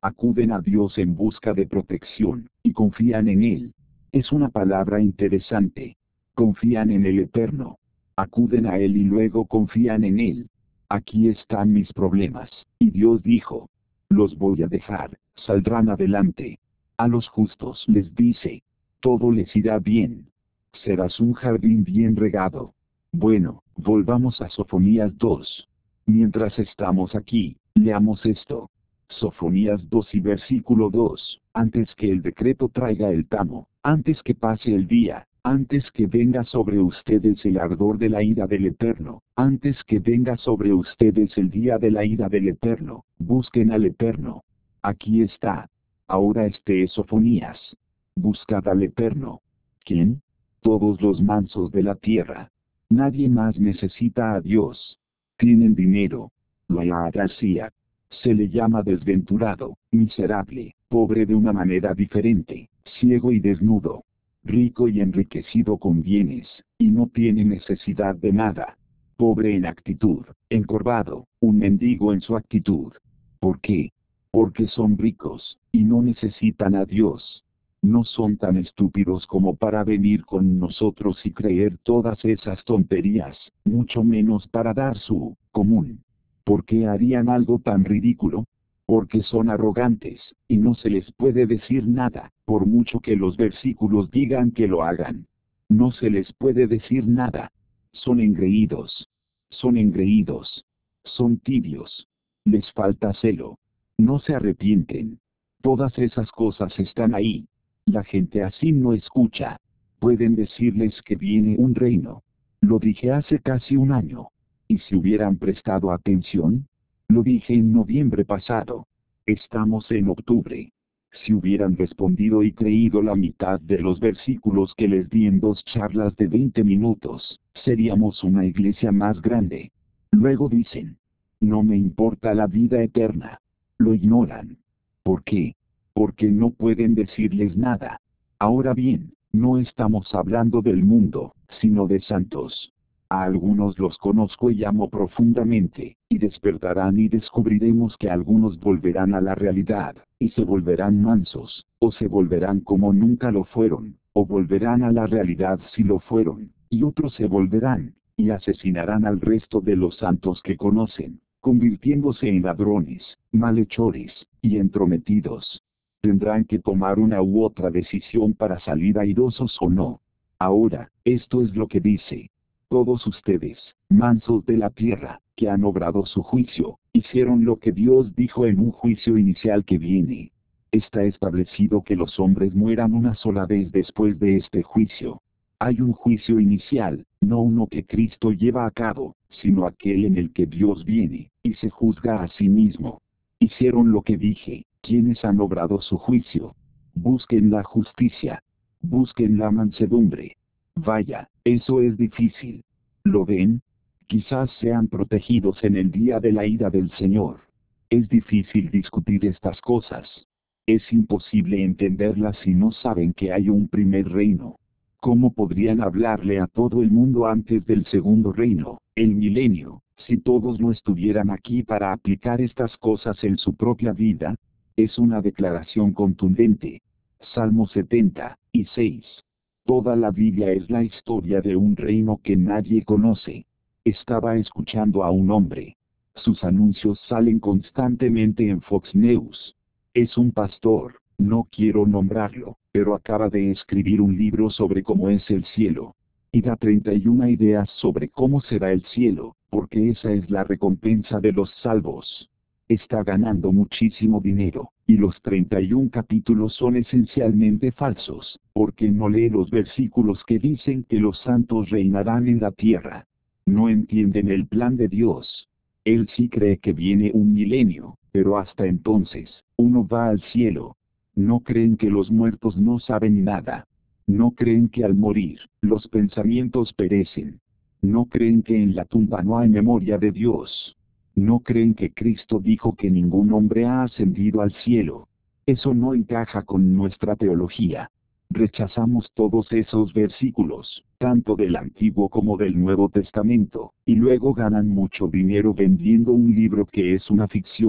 Acuden a Dios en busca de protección, y confían en Él. Es una palabra interesante. Confían en el Eterno. Acuden a Él y luego confían en Él. Aquí están mis problemas. Y Dios dijo, los voy a dejar, saldrán adelante. A los justos les dice, todo les irá bien. Serás un jardín bien regado. Bueno, volvamos a Sofonías dos. Mientras estamos aquí, leamos esto. Sofonías dos y versículo dos. Antes que el decreto traiga el tamo, antes que pase el día, antes que venga sobre ustedes el ardor de la ira del Eterno, antes que venga sobre ustedes el día de la ira del Eterno, busquen al Eterno. Aquí está. Ahora este es Sofonías. Buscad al Eterno. ¿Quién? Todos los mansos de la tierra. Nadie más necesita a Dios. Tienen dinero. Lo hacía. Se le llama desventurado, miserable, pobre de una manera diferente, ciego y desnudo, rico y enriquecido con bienes, y no tiene necesidad de nada. Pobre en actitud, encorvado, un mendigo en su actitud. ¿Por qué? Porque son ricos, y no necesitan a Dios. No son tan estúpidos como para venir con nosotros y creer todas esas tonterías, mucho menos para dar su común. ¿Por qué harían algo tan ridículo? Porque son arrogantes, y no se les puede decir nada, por mucho que los versículos digan que lo hagan. No se les puede decir nada. Son engreídos. Son engreídos. Son tibios. Les falta celo. No se arrepienten. Todas esas cosas están ahí. La gente así no escucha. Pueden decirles que viene un reino. Lo dije hace casi un año. ¿Y si hubieran prestado atención? Lo dije en noviembre pasado. Estamos en octubre. Si hubieran respondido y creído la mitad de los versículos que les di en dos charlas de veinte minutos, seríamos una iglesia más grande. Luego dicen, no me importa la vida eterna. Lo ignoran. ¿Por qué? Porque no pueden decirles nada. Ahora bien, no estamos hablando del mundo, sino de santos. A algunos los conozco y amo profundamente, y despertarán y descubriremos que algunos volverán a la realidad, y se volverán mansos, o se volverán como nunca lo fueron, o volverán a la realidad si lo fueron, y otros se volverán, y asesinarán al resto de los santos que conocen, convirtiéndose en ladrones, malhechores, y entrometidos. Tendrán que tomar una u otra decisión para salir airosos o no. Ahora, esto es lo que dice. Todos ustedes, mansos de la tierra, que han obrado su juicio, hicieron lo que Dios dijo en un juicio inicial que viene. Está establecido que los hombres mueran una sola vez después de este juicio. Hay un juicio inicial, no uno que Cristo lleva a cabo, sino aquel en el que Dios viene, y se juzga a sí mismo. Hicieron lo que dije, quienes han obrado su juicio. Busquen la justicia. Busquen la mansedumbre. Vaya, eso es difícil. ¿Lo ven? Quizás sean protegidos en el día de la ira del Señor. Es difícil discutir estas cosas. Es imposible entenderlas si no saben que hay un primer reino. ¿Cómo podrían hablarle a todo el mundo antes del segundo reino, el milenio, si todos no estuvieran aquí para aplicar estas cosas en su propia vida? Es una declaración contundente. Salmo setenta y seis. Toda la Biblia es la historia de un reino que nadie conoce. Estaba escuchando a un hombre. Sus anuncios salen constantemente en Fox News. Es un pastor, no quiero nombrarlo, pero acaba de escribir un libro sobre cómo es el cielo. Y da treinta y una ideas sobre cómo será el cielo, porque esa es la recompensa de los salvos. Está ganando muchísimo dinero, y los treinta y un capítulos son esencialmente falsos, porque no lee los versículos que dicen que los santos reinarán en la tierra. No entienden el plan de Dios. Él sí cree que viene un milenio, pero hasta entonces, uno va al cielo. No creen que los muertos no saben nada. No creen que al morir, los pensamientos perecen. No creen que en la tumba no hay memoria de Dios. No creen que Cristo dijo que ningún hombre ha ascendido al cielo. Eso no encaja con nuestra teología. Rechazamos todos esos versículos, tanto del Antiguo como del Nuevo Testamento, y luego ganan mucho dinero vendiendo un libro que es una ficción.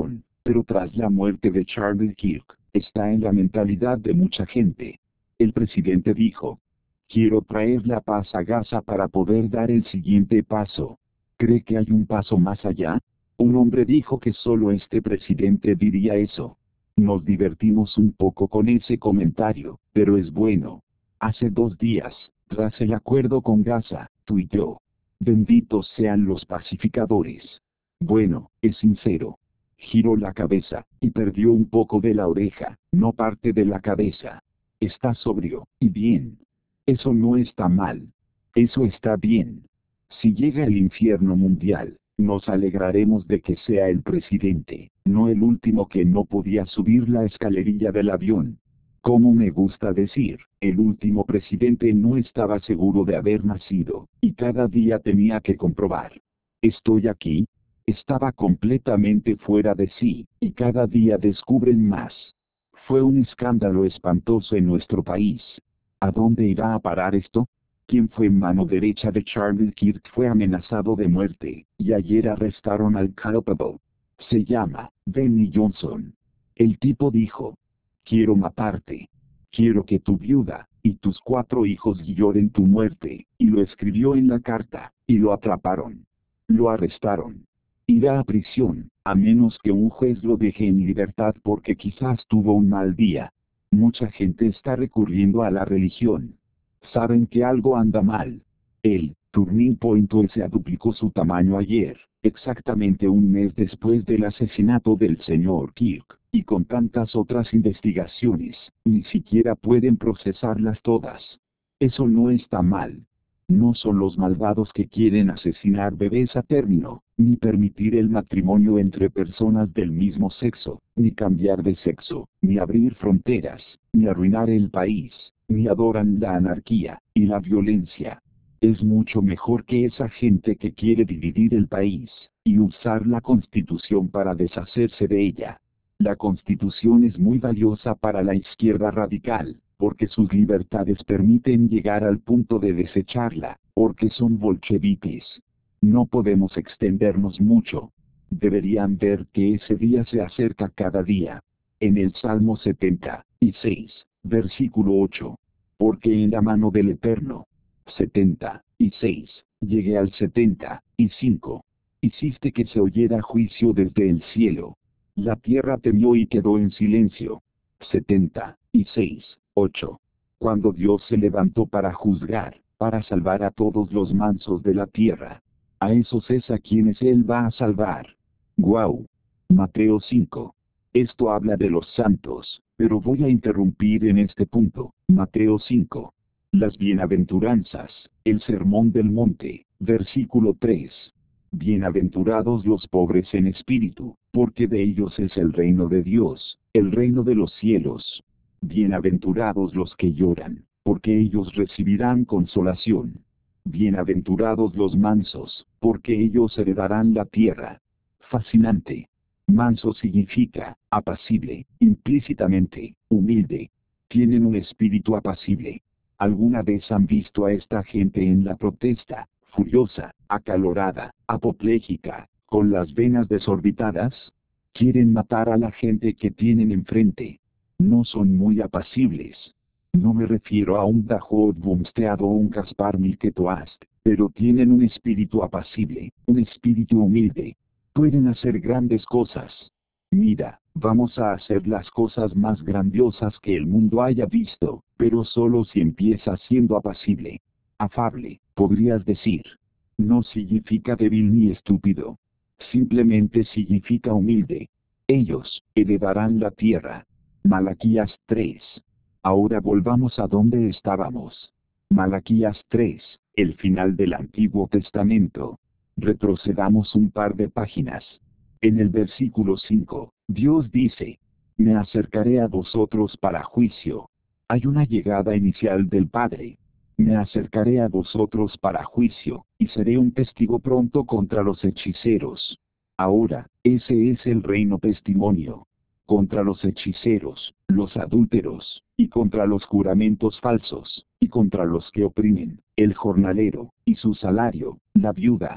Pero tras la muerte de Charlie Kirk, está en la mentalidad de mucha gente. El presidente dijo: quiero traer la paz a Gaza para poder dar el siguiente paso. ¿Cree que hay un paso más allá? Un hombre dijo que solo este presidente diría eso. Nos divertimos un poco con ese comentario, pero es bueno. Hace dos días, tras el acuerdo con Gaza, tú y yo. Benditos sean los pacificadores. Bueno, es sincero. Giró la cabeza, y perdió un poco de la oreja, no parte de la cabeza. Está sobrio, y bien. Eso no está mal. Eso está bien. Si llega el infierno mundial, nos alegraremos de que sea el presidente, no el último que no podía subir la escalerilla del avión. Como me gusta decir, el último presidente no estaba seguro de haber nacido, y cada día tenía que comprobar. ¿Estoy aquí? Estaba completamente fuera de sí, y cada día descubren más. Fue un escándalo espantoso en nuestro país. ¿A dónde irá a parar esto? Quien fue mano derecha de Charlie Kirk fue amenazado de muerte, y ayer arrestaron al culpable. Se llama Benny Johnson. El tipo dijo: quiero matarte. Quiero que tu viuda y tus cuatro hijos lloren tu muerte, y lo escribió en la carta, y lo atraparon. Lo arrestaron. Irá a prisión, a menos que un juez lo deje en libertad porque quizás tuvo un mal día. Mucha gente está recurriendo a la religión. Saben que algo anda mal. El Turning Point se duplicó su tamaño ayer, exactamente un mes después del asesinato del señor Kirk, y con tantas otras investigaciones, ni siquiera pueden procesarlas todas. Eso no está mal. No son los malvados que quieren asesinar bebés a término, ni permitir el matrimonio entre personas del mismo sexo, ni cambiar de sexo, ni abrir fronteras, ni arruinar el país, ni adoran la anarquía y la violencia. Es mucho mejor que esa gente que quiere dividir el país, y usar la Constitución para deshacerse de ella. La Constitución es muy valiosa para la izquierda radical, porque sus libertades permiten llegar al punto de desecharla, porque son bolcheviques. No podemos extendernos mucho. Deberían ver que ese día se acerca cada día. En el Salmo setenta y seis, versículo ocho. Porque en la mano del Eterno. setenta y seis, llegué al setenta y cinco. Hiciste que se oyera juicio desde el cielo. La tierra temió y quedó en silencio. setenta y seis, ocho. Cuando Dios se levantó para juzgar, para salvar a todos los mansos de la tierra. A esos es a quienes Él va a salvar. Guau. Mateo cinco. Esto habla de los santos, pero voy a interrumpir en este punto. Mateo cinco. Las bienaventuranzas, el sermón del monte, versículo tres. Bienaventurados los pobres en espíritu, porque de ellos es el reino de Dios, el reino de los cielos. Bienaventurados los que lloran, porque ellos recibirán consolación. Bienaventurados los mansos, porque ellos heredarán la tierra. Fascinante. Manso significa, apacible, implícitamente, humilde. Tienen un espíritu apacible. ¿Alguna vez han visto a esta gente en la protesta, furiosa, acalorada, apopléjica, con las venas desorbitadas? Quieren matar a la gente que tienen enfrente. No son muy apacibles. No me refiero a un Dajod Bumstead o un Gaspar Milquetoast, pero tienen un espíritu apacible, un espíritu humilde. Pueden hacer grandes cosas. Mira, vamos a hacer las cosas más grandiosas que el mundo haya visto, pero solo si empieza siendo apacible. Afable, podrías decir. No significa débil ni estúpido. Simplemente significa humilde. Ellos heredarán la tierra. Malaquías tres. Ahora volvamos a donde estábamos. Malaquías tres, el final del Antiguo Testamento. Retrocedamos un par de páginas. En el versículo cinco, Dios dice: me acercaré a vosotros para juicio. Hay una llegada inicial del Padre. Me acercaré a vosotros para juicio, y seré un testigo pronto contra los hechiceros. Ahora, ese es el reino testimonio. Contra los hechiceros, los adúlteros, y contra los juramentos falsos, y contra los que oprimen, el jornalero, y su salario, la viuda.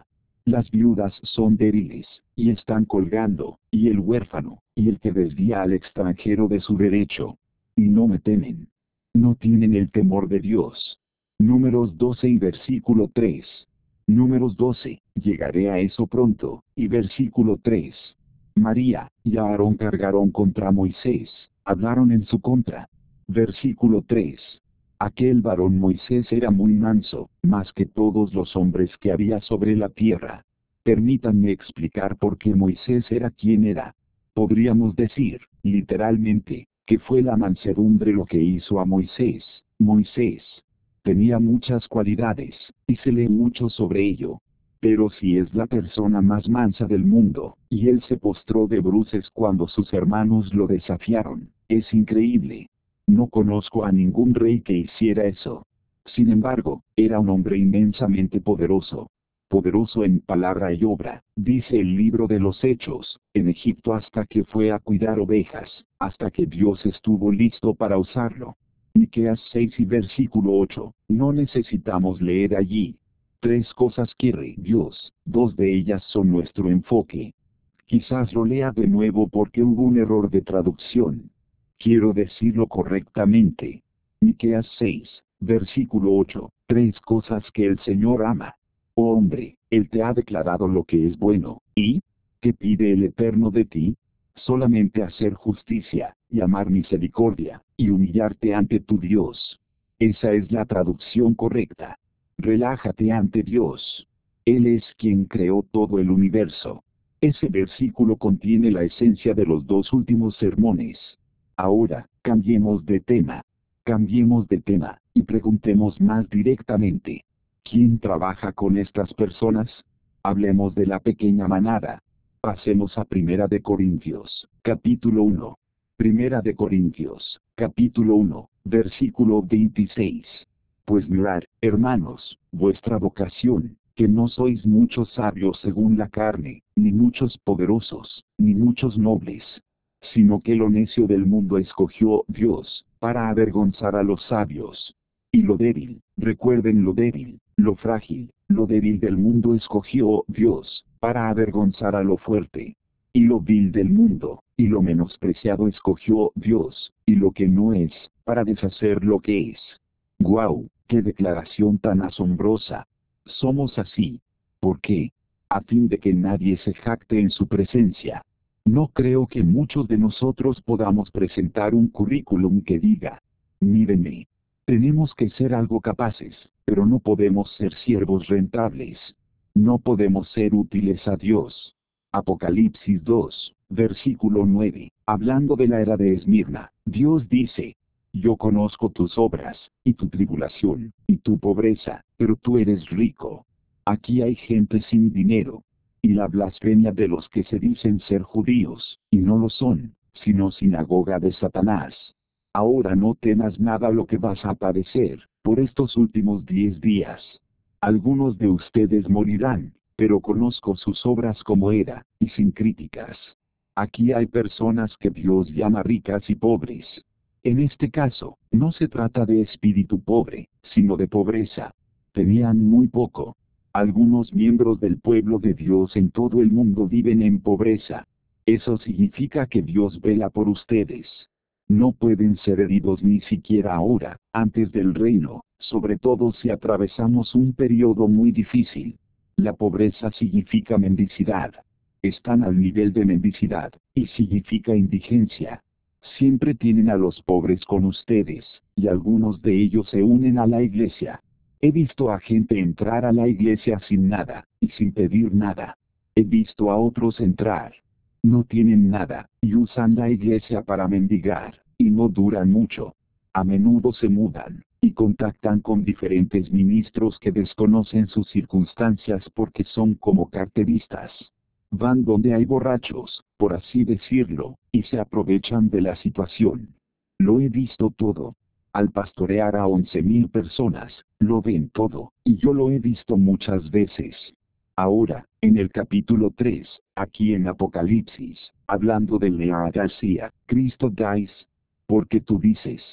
Las viudas son débiles, y están colgando, y el huérfano, y el que desvía al extranjero de su derecho. Y no me temen. No tienen el temor de Dios. Números doce y versículo tres. Números doce, llegaré a eso pronto, y versículo tres. María y Aarón cargaron contra Moisés, hablaron en su contra. Versículo tres. Aquel varón Moisés era muy manso, más que todos los hombres que había sobre la tierra. Permítanme explicar por qué Moisés era quien era. Podríamos decir, literalmente, que fue la mansedumbre lo que hizo a Moisés. Moisés tenía muchas cualidades, y se lee mucho sobre ello. Pero si es la persona más mansa del mundo, y él se postró de bruces cuando sus hermanos lo desafiaron, es increíble. No conozco a ningún rey que hiciera eso. Sin embargo, era un hombre inmensamente poderoso. Poderoso en palabra y obra, dice el libro de los Hechos, en Egipto hasta que fue a cuidar ovejas, hasta que Dios estuvo listo para usarlo. Miqueas seis y versículo ocho, no necesitamos leer allí. Tres cosas quiere Dios, dos de ellas son nuestro enfoque. Quizás lo lea de nuevo porque hubo un error de traducción. Quiero decirlo correctamente. Miqueas seis, versículo ocho, tres cosas que el Señor ama. Oh hombre, Él te ha declarado lo que es bueno, ¿y qué pide el Eterno de ti? Solamente hacer justicia, y amar misericordia, y humillarte ante tu Dios. Esa es la traducción correcta. Relájate ante Dios. Él es quien creó todo el universo. Ese versículo contiene la esencia de los dos últimos sermones. Ahora, cambiemos de tema. Cambiemos de tema, y preguntemos más directamente. ¿Quién trabaja con estas personas? Hablemos de la pequeña manada. Pasemos a Primera de Corintios, capítulo uno. Primera de Corintios, capítulo uno, versículo veintiséis. Pues mirad, hermanos, vuestra vocación, que no sois muchos sabios según la carne, ni muchos poderosos, ni muchos nobles, sino que lo necio del mundo escogió Dios, para avergonzar a los sabios. Y lo débil, recuerden lo débil, lo frágil, lo débil del mundo escogió Dios, para avergonzar a lo fuerte. Y lo vil del mundo, y lo menospreciado escogió Dios, y lo que no es, para deshacer lo que es. ¡Guau! ¡Qué declaración tan asombrosa! Somos así. ¿Por qué? A fin de que nadie se jacte en su presencia. No creo que muchos de nosotros podamos presentar un currículum que diga, mírenme. Tenemos que ser algo capaces, pero no podemos ser siervos rentables. No podemos ser útiles a Dios. Apocalipsis dos, versículo nueve, hablando de la era de Esmirna, Dios dice, yo conozco tus obras, y tu tribulación, y tu pobreza, pero tú eres rico. Aquí hay gente sin dinero. Y la blasfemia de los que se dicen ser judíos, y no lo son, sino sinagoga de Satanás. Ahora no temas nada lo que vas a padecer, por estos últimos diez días. Algunos de ustedes morirán, pero conozco sus obras como era, y sin críticas. Aquí hay personas que Dios llama ricas y pobres. En este caso, no se trata de espíritu pobre, sino de pobreza. Tenían muy poco. Algunos miembros del pueblo de Dios en todo el mundo viven en pobreza. Eso significa que Dios vela por ustedes. No pueden ser heridos ni siquiera ahora, antes del reino, sobre todo si atravesamos un periodo muy difícil. La pobreza significa mendicidad. Están al nivel de mendicidad, y significa indigencia. Siempre tienen a los pobres con ustedes, y algunos de ellos se unen a la iglesia. He visto a gente entrar a la iglesia sin nada, y sin pedir nada. He visto a otros entrar. No tienen nada, y usan la iglesia para mendigar, y no duran mucho. A menudo se mudan, y contactan con diferentes ministros que desconocen sus circunstancias porque son como carteristas. Van donde hay borrachos, por así decirlo, y se aprovechan de la situación. Lo he visto todo. Al pastorear a once mil personas, lo ven todo, y yo lo he visto muchas veces. Ahora, en el capítulo tres, aquí en Apocalipsis, hablando de Leá García, Cristo dice, porque tú dices,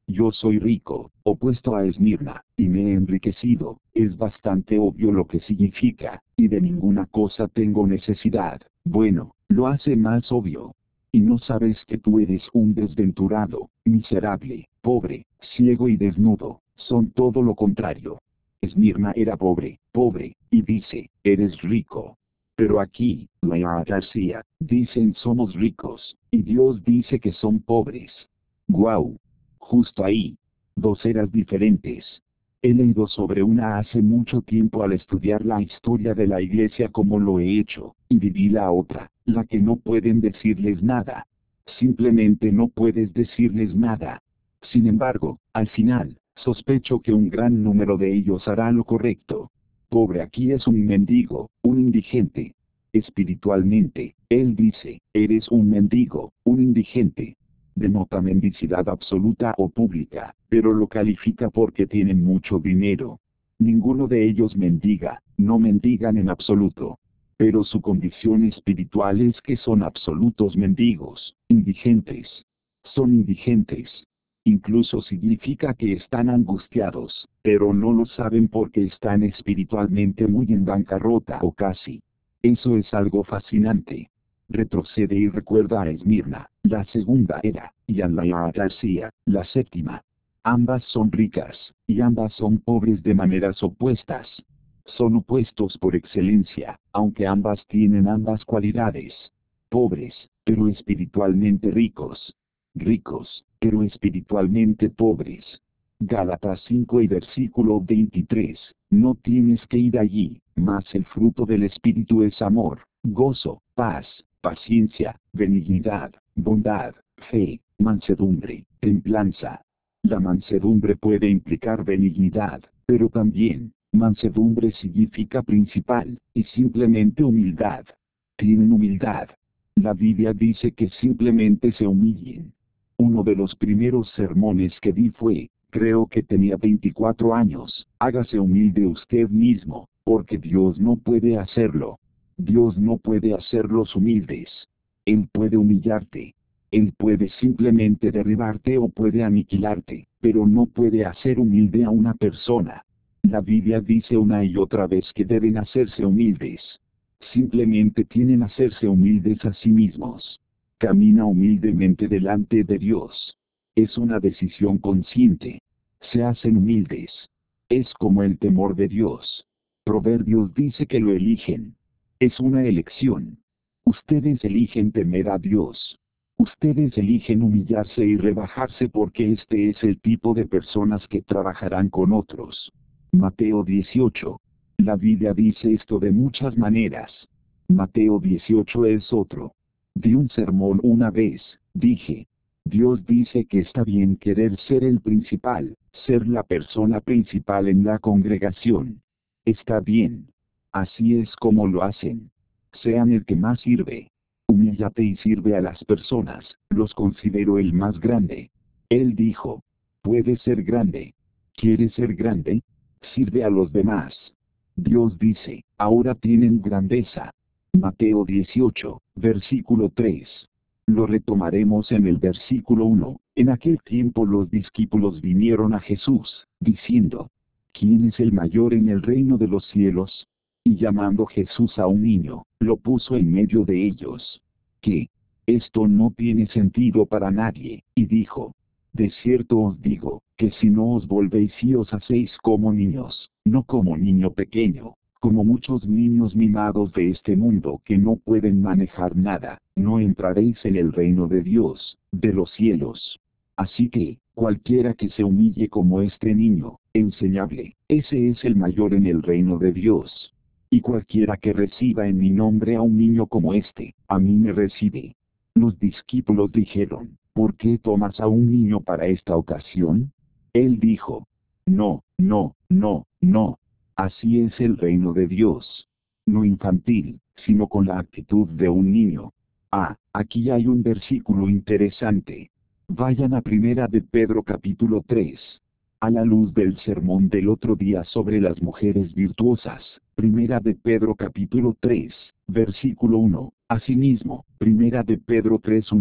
yo soy rico, opuesto a Esmirna, y me he enriquecido, es bastante obvio lo que significa, y de ninguna cosa tengo necesidad. Bueno, lo hace más obvio. Y no sabes que tú eres un desventurado, miserable, pobre, ciego y desnudo, son todo lo contrario. Esmirna era pobre, pobre, y dice, eres rico. Pero aquí, Laodicea, dicen somos ricos, y Dios dice que son pobres. Guau. Justo ahí. Dos eras diferentes. He leído sobre una hace mucho tiempo al estudiar la historia de la iglesia como lo he hecho, y viví la otra, la que no pueden decirles nada. Simplemente no puedes decirles nada. Sin embargo, al final, sospecho que un gran número de ellos hará lo correcto. Pobre aquí es un mendigo, un indigente. Espiritualmente, él dice, eres un mendigo, un indigente. Denota mendicidad absoluta o pública, pero lo califica porque tienen mucho dinero. Ninguno de ellos mendiga, no mendigan en absoluto. Pero su condición espiritual es que son absolutos mendigos, indigentes. Son indigentes. Incluso significa que están angustiados, pero no lo saben porque están espiritualmente muy en bancarrota o casi. Eso es algo fascinante. Retrocede y recuerda a Esmirna, la segunda era, y a Laodicea, la séptima. Ambas son ricas, y ambas son pobres de maneras opuestas. Son opuestos por excelencia, aunque ambas tienen ambas cualidades. Pobres, pero espiritualmente ricos. Ricos, pero espiritualmente pobres. Gálatas cinco y versículo veintitrés, no tienes que ir allí, mas el fruto del Espíritu es amor, gozo, paz, paciencia, benignidad, bondad, fe, mansedumbre, templanza. La mansedumbre puede implicar benignidad, pero también, mansedumbre significa principal, y simplemente humildad. Tienen humildad. La Biblia dice que simplemente se humillen. Uno de los primeros sermones que di fue, creo que tenía veinticuatro años, hágase humilde usted mismo, porque Dios no puede hacerlo. Dios no puede hacerlos humildes. Él puede humillarte. Él puede simplemente derribarte o puede aniquilarte, pero no puede hacer humilde a una persona. La Biblia dice una y otra vez que deben hacerse humildes. Simplemente tienen que hacerse humildes a sí mismos. Camina humildemente delante de Dios. Es una decisión consciente. Se hacen humildes. Es como el temor de Dios. Proverbios dice que lo eligen. Es una elección. Ustedes eligen temer a Dios. Ustedes eligen humillarse y rebajarse porque este es el tipo de personas que trabajarán con otros. Mateo dieciocho. La Biblia dice esto de muchas maneras. Mateo dieciocho es otro. Di un sermón una vez, dije. Dios dice que está bien querer ser el principal, ser la persona principal en la congregación. Está bien. Así es como lo hacen. Sean el que más sirve. Humíllate y sirve a las personas, los considero el más grande. Él dijo. Puedes ser grande. ¿Quieres ser grande? Sirve a los demás. Dios dice, ahora tienen grandeza. Mateo dieciocho, versículo tres. Lo retomaremos en el versículo uno. En aquel tiempo los discípulos vinieron a Jesús, diciendo, ¿quién es el mayor en el reino de los cielos? Y llamando Jesús a un niño, lo puso en medio de ellos. ¿Qué? Esto no tiene sentido para nadie, y dijo, de cierto os digo, que si no os volvéis y os hacéis como niños, no como niño pequeño, como muchos niños mimados de este mundo que no pueden manejar nada, no entraréis en el reino de Dios, de los cielos. Así que, cualquiera que se humille como este niño, enseñable, ese es el mayor en el reino de Dios. Y cualquiera que reciba en mi nombre a un niño como este, a mí me recibe. Los discípulos dijeron, ¿por qué tomas a un niño para esta ocasión? Él dijo, no, no, no, no. Así es el reino de Dios. No infantil, sino con la actitud de un niño. Ah, aquí hay un versículo interesante. Vayan a Primera de Pedro capítulo tres. A la luz del sermón del otro día sobre las mujeres virtuosas, Primera de Pedro capítulo tres, versículo uno. Asimismo, Primera de Pedro tres uno.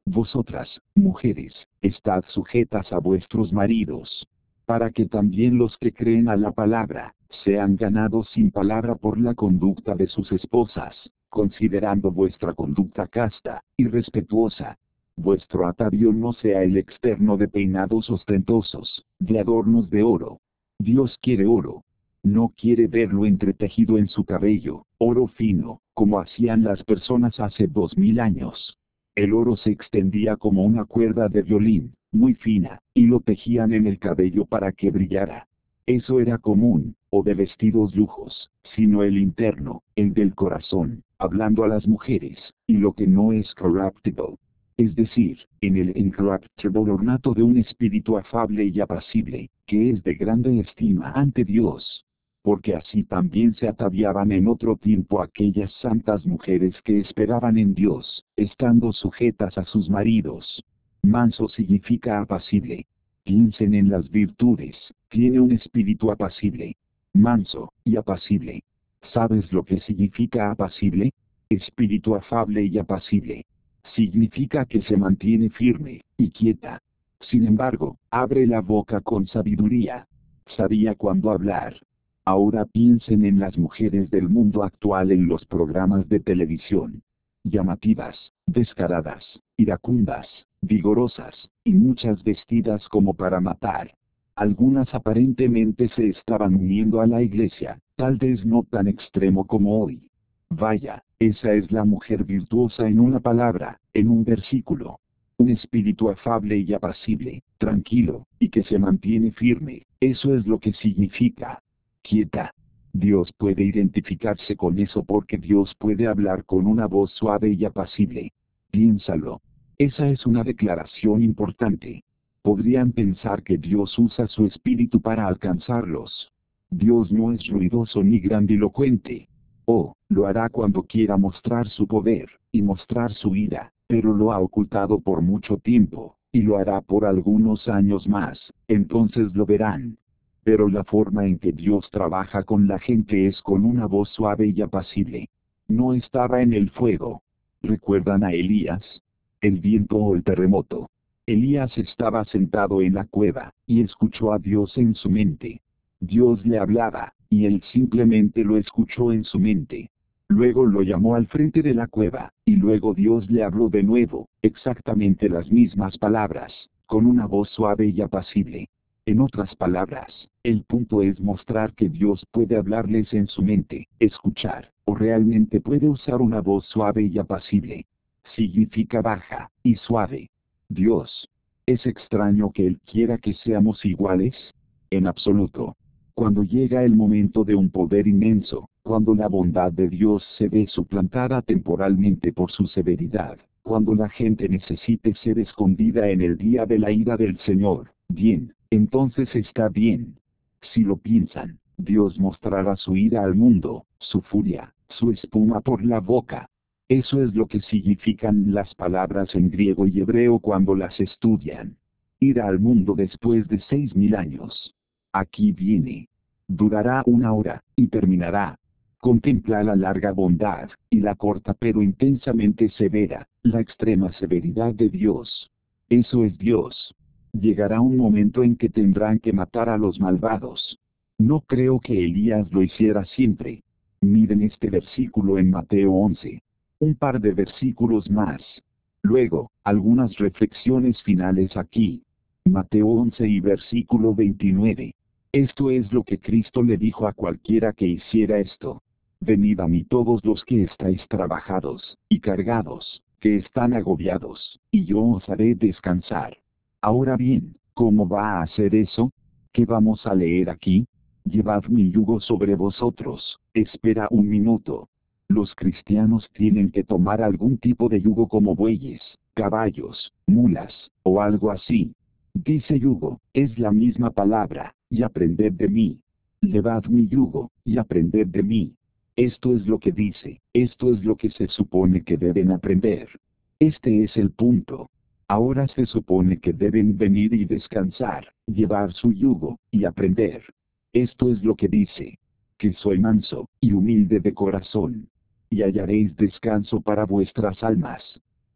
Vosotras, mujeres, estad sujetas a vuestros maridos, para que también los que creen a la palabra, sean ganados sin palabra por la conducta de sus esposas, considerando vuestra conducta casta y respetuosa. Vuestro atavío no sea el externo de peinados ostentosos, de adornos de oro. Dios quiere oro. No quiere verlo entretejido en su cabello, oro fino, como hacían las personas hace dos mil años. El oro se extendía como una cuerda de violín, muy fina, y lo tejían en el cabello para que brillara. Eso era común, o de vestidos lujos, sino el interno, el del corazón, hablando a las mujeres, y lo que no es corruptible. Es decir, en el incorruptible ornato de un espíritu afable y apacible, que es de grande estima ante Dios. Porque así también se ataviaban en otro tiempo aquellas santas mujeres que esperaban en Dios, estando sujetas a sus maridos. Manso significa apacible. Piensen en las virtudes, tiene un espíritu apacible. Manso, y apacible. ¿Sabes lo que significa apacible? Espíritu afable y apacible. Significa que se mantiene firme, y quieta. Sin embargo, abre la boca con sabiduría. Sabía cuándo hablar. Ahora piensen en las mujeres del mundo actual en los programas de televisión. Llamativas, descaradas, iracundas, vigorosas, y muchas vestidas como para matar. Algunas aparentemente se estaban uniendo a la iglesia, tal vez no tan extremo como hoy. Vaya, esa es la mujer virtuosa en una palabra, en un versículo. Un espíritu afable y apacible, tranquilo, y que se mantiene firme, eso es lo que significa. Quieta. Dios puede identificarse con eso porque Dios puede hablar con una voz suave y apacible. Piénsalo. Esa es una declaración importante. Podrían pensar que Dios usa su espíritu para alcanzarlos. Dios no es ruidoso ni grandilocuente. Oh, lo hará cuando quiera mostrar su poder, y mostrar su ira, pero lo ha ocultado por mucho tiempo, y lo hará por algunos años más, entonces lo verán. Pero la forma en que Dios trabaja con la gente es con una voz suave y apacible. No estaba en el fuego. ¿Recuerdan a Elías? El viento o el terremoto. Elías estaba sentado en la cueva, y escuchó a Dios en su mente. Dios le hablaba, y él simplemente lo escuchó en su mente. Luego lo llamó al frente de la cueva, y luego Dios le habló de nuevo, exactamente las mismas palabras, con una voz suave y apacible. En otras palabras, el punto es mostrar que Dios puede hablarles en su mente, escuchar, o realmente puede usar una voz suave y apacible. Significa baja, y suave. Dios. ¿Es extraño que Él quiera que seamos iguales? En absoluto. Cuando llega el momento de un poder inmenso, cuando la bondad de Dios se ve suplantada temporalmente por su severidad, cuando la gente necesite ser escondida en el día de la ira del Señor, bien, entonces está bien. Si lo piensan, Dios mostrará su ira al mundo, su furia, su espuma por la boca. Eso es lo que significan las palabras en griego y hebreo cuando las estudian. Ira al mundo después de seis mil años. Aquí viene. Durará una hora, y terminará. Contempla la larga bondad, y la corta pero intensamente severa, la extrema severidad de Dios. Eso es Dios. Llegará un momento en que tendrán que matar a los malvados. No creo que Elías lo hiciera siempre. Miren este versículo en Mateo once. Un par de versículos más. Luego, algunas reflexiones finales aquí. Mateo once y versículo veintinueve. Esto es lo que Cristo le dijo a cualquiera que hiciera esto. Venid a mí todos los que estáis trabajados, y cargados, que están agobiados, y yo os haré descansar. Ahora bien, ¿cómo va a hacer eso? ¿Qué vamos a leer aquí? Llevad mi yugo sobre vosotros. Espera un minuto. Los cristianos tienen que tomar algún tipo de yugo como bueyes, caballos, mulas, o algo así. Dice yugo, es la misma palabra, y aprended de mí. Llevad mi yugo, y aprended de mí. Esto es lo que dice, esto es lo que se supone que deben aprender. Este es el punto. Ahora se supone que deben venir y descansar, llevar su yugo, y aprender. Esto es lo que dice. Que soy manso, y humilde de corazón. Y hallaréis descanso para vuestras almas.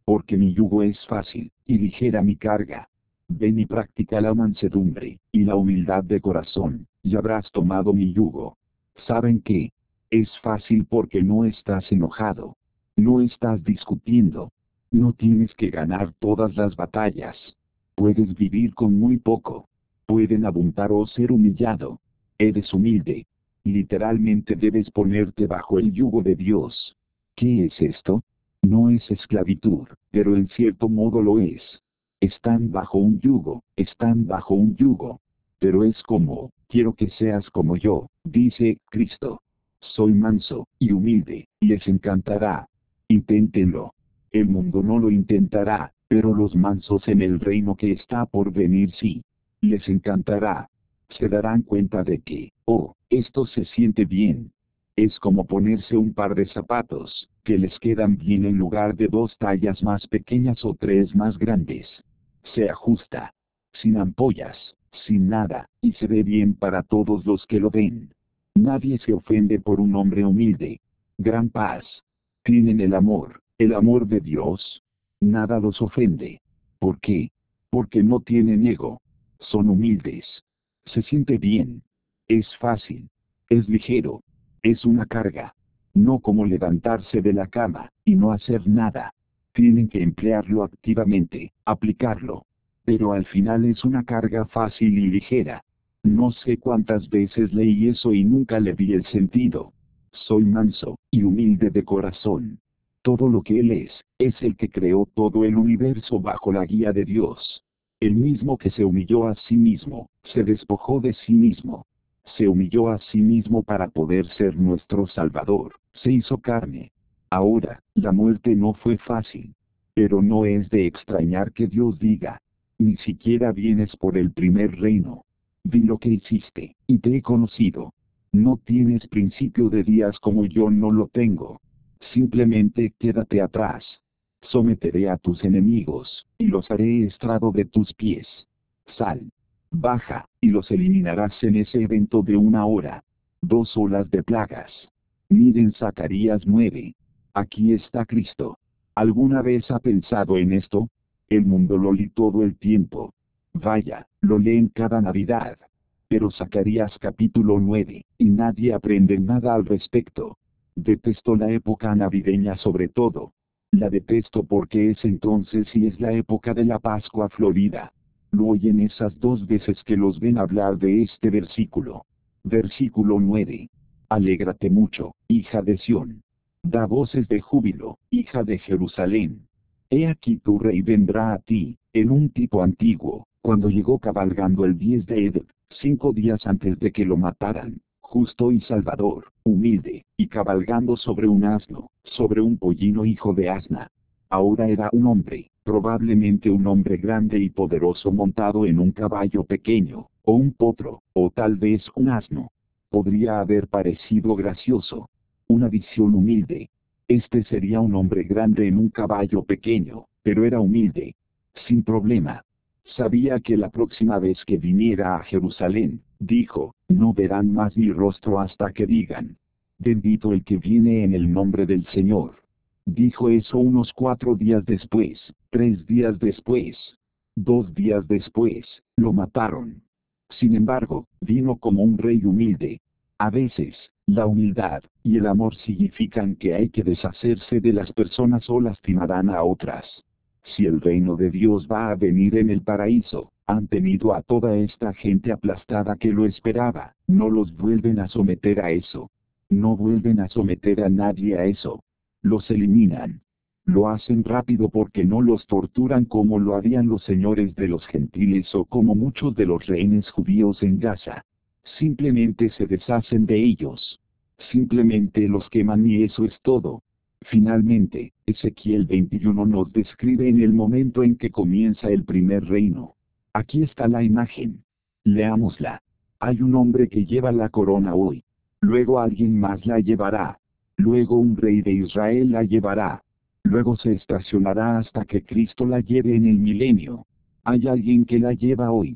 Porque mi yugo es fácil, y ligera mi carga. Ven y practica la mansedumbre, y la humildad de corazón, y habrás tomado mi yugo. ¿Saben qué? Es fácil porque no estás enojado. No estás discutiendo. No tienes que ganar todas las batallas. Puedes vivir con muy poco. Pueden abundar o ser humillado. Eres humilde. Literalmente debes ponerte bajo el yugo de Dios. ¿Qué es esto? No es esclavitud, pero en cierto modo lo es. Están bajo un yugo, están bajo un yugo. Pero es como, quiero que seas como yo, dice Cristo. Soy manso y humilde, les encantará. Inténtenlo. El mundo no lo intentará, pero los mansos en el reino que está por venir sí. Les encantará. Se darán cuenta de que, oh, esto se siente bien. Es como ponerse un par de zapatos, que les quedan bien en lugar de dos tallas más pequeñas o tres más grandes. Se ajusta. Sin ampollas, sin nada, y se ve bien para todos los que lo ven. Nadie se ofende por un hombre humilde. Gran paz. Tienen el amor, el amor de Dios. Nada los ofende. ¿Por qué? Porque no tienen ego. Son humildes. Se siente bien. Es fácil. Es ligero. Es una carga. No como levantarse de la cama, y no hacer nada. Tienen que emplearlo activamente, aplicarlo. Pero al final es una carga fácil y ligera. No sé cuántas veces leí eso y nunca le vi el sentido. Soy manso, y humilde de corazón. Todo lo que Él es, es el que creó todo el universo bajo la guía de Dios. El mismo que se humilló a sí mismo, se despojó de sí mismo. Se humilló a sí mismo para poder ser nuestro Salvador, se hizo carne. Ahora, la muerte no fue fácil. Pero no es de extrañar que Dios diga, ni siquiera vienes por el primer reino. Vi lo que hiciste, y te he conocido. No tienes principio de días como yo no lo tengo. Simplemente quédate atrás. Someteré a tus enemigos, y los haré estrado de tus pies. Sal. Baja, y los eliminarás en ese evento de una hora. Dos olas de plagas. Miren Zacarías nueve. Aquí está Cristo. ¿Alguna vez ha pensado en esto? El mundo lo lee todo el tiempo. Vaya, lo leen cada Navidad. Pero Zacarías capítulo nueve, y nadie aprende nada al respecto. Detesto la época navideña sobre todo. La detesto porque es entonces y es la época de la Pascua Florida. Lo oyen esas dos veces que los ven hablar de este versículo. Versículo nueve. Alégrate mucho, hija de Sión. Da voces de júbilo, hija de Jerusalén. He aquí tu rey vendrá a ti, en un tipo antiguo, cuando llegó cabalgando el diez de Edad, cinco días antes de que lo mataran, justo y salvador, humilde, y cabalgando sobre un asno, sobre un pollino hijo de asna. Ahora era un hombre, probablemente un hombre grande y poderoso montado en un caballo pequeño, o un potro, o tal vez un asno. Podría haber parecido gracioso. Una visión humilde. Este sería un hombre grande en un caballo pequeño, pero era humilde. Sin problema. Sabía que la próxima vez que viniera a Jerusalén, dijo, no verán más mi rostro hasta que digan, bendito el que viene en el nombre del Señor. Dijo eso unos cuatro días después, tres días después, dos días después, lo mataron. Sin embargo, vino como un rey humilde. A veces, la humildad y el amor significan que hay que deshacerse de las personas o lastimarán a otras. Si el reino de Dios va a venir en el paraíso, han tenido a toda esta gente aplastada que lo esperaba, no los vuelven a someter a eso. No vuelven a someter a nadie a eso. Los eliminan. Lo hacen rápido porque no los torturan como lo harían los señores de los gentiles o como muchos de los rehenes judíos en Gaza. Simplemente se deshacen de ellos. Simplemente los queman y eso es todo. Finalmente, Ezequiel veintiuno nos describe en el momento en que comienza el primer reino. Aquí está la imagen. Leámosla. Hay un hombre que lleva la corona hoy. Luego alguien más la llevará. Luego un rey de Israel la llevará. Luego se estacionará hasta que Cristo la lleve en el milenio. Hay alguien que la lleva hoy.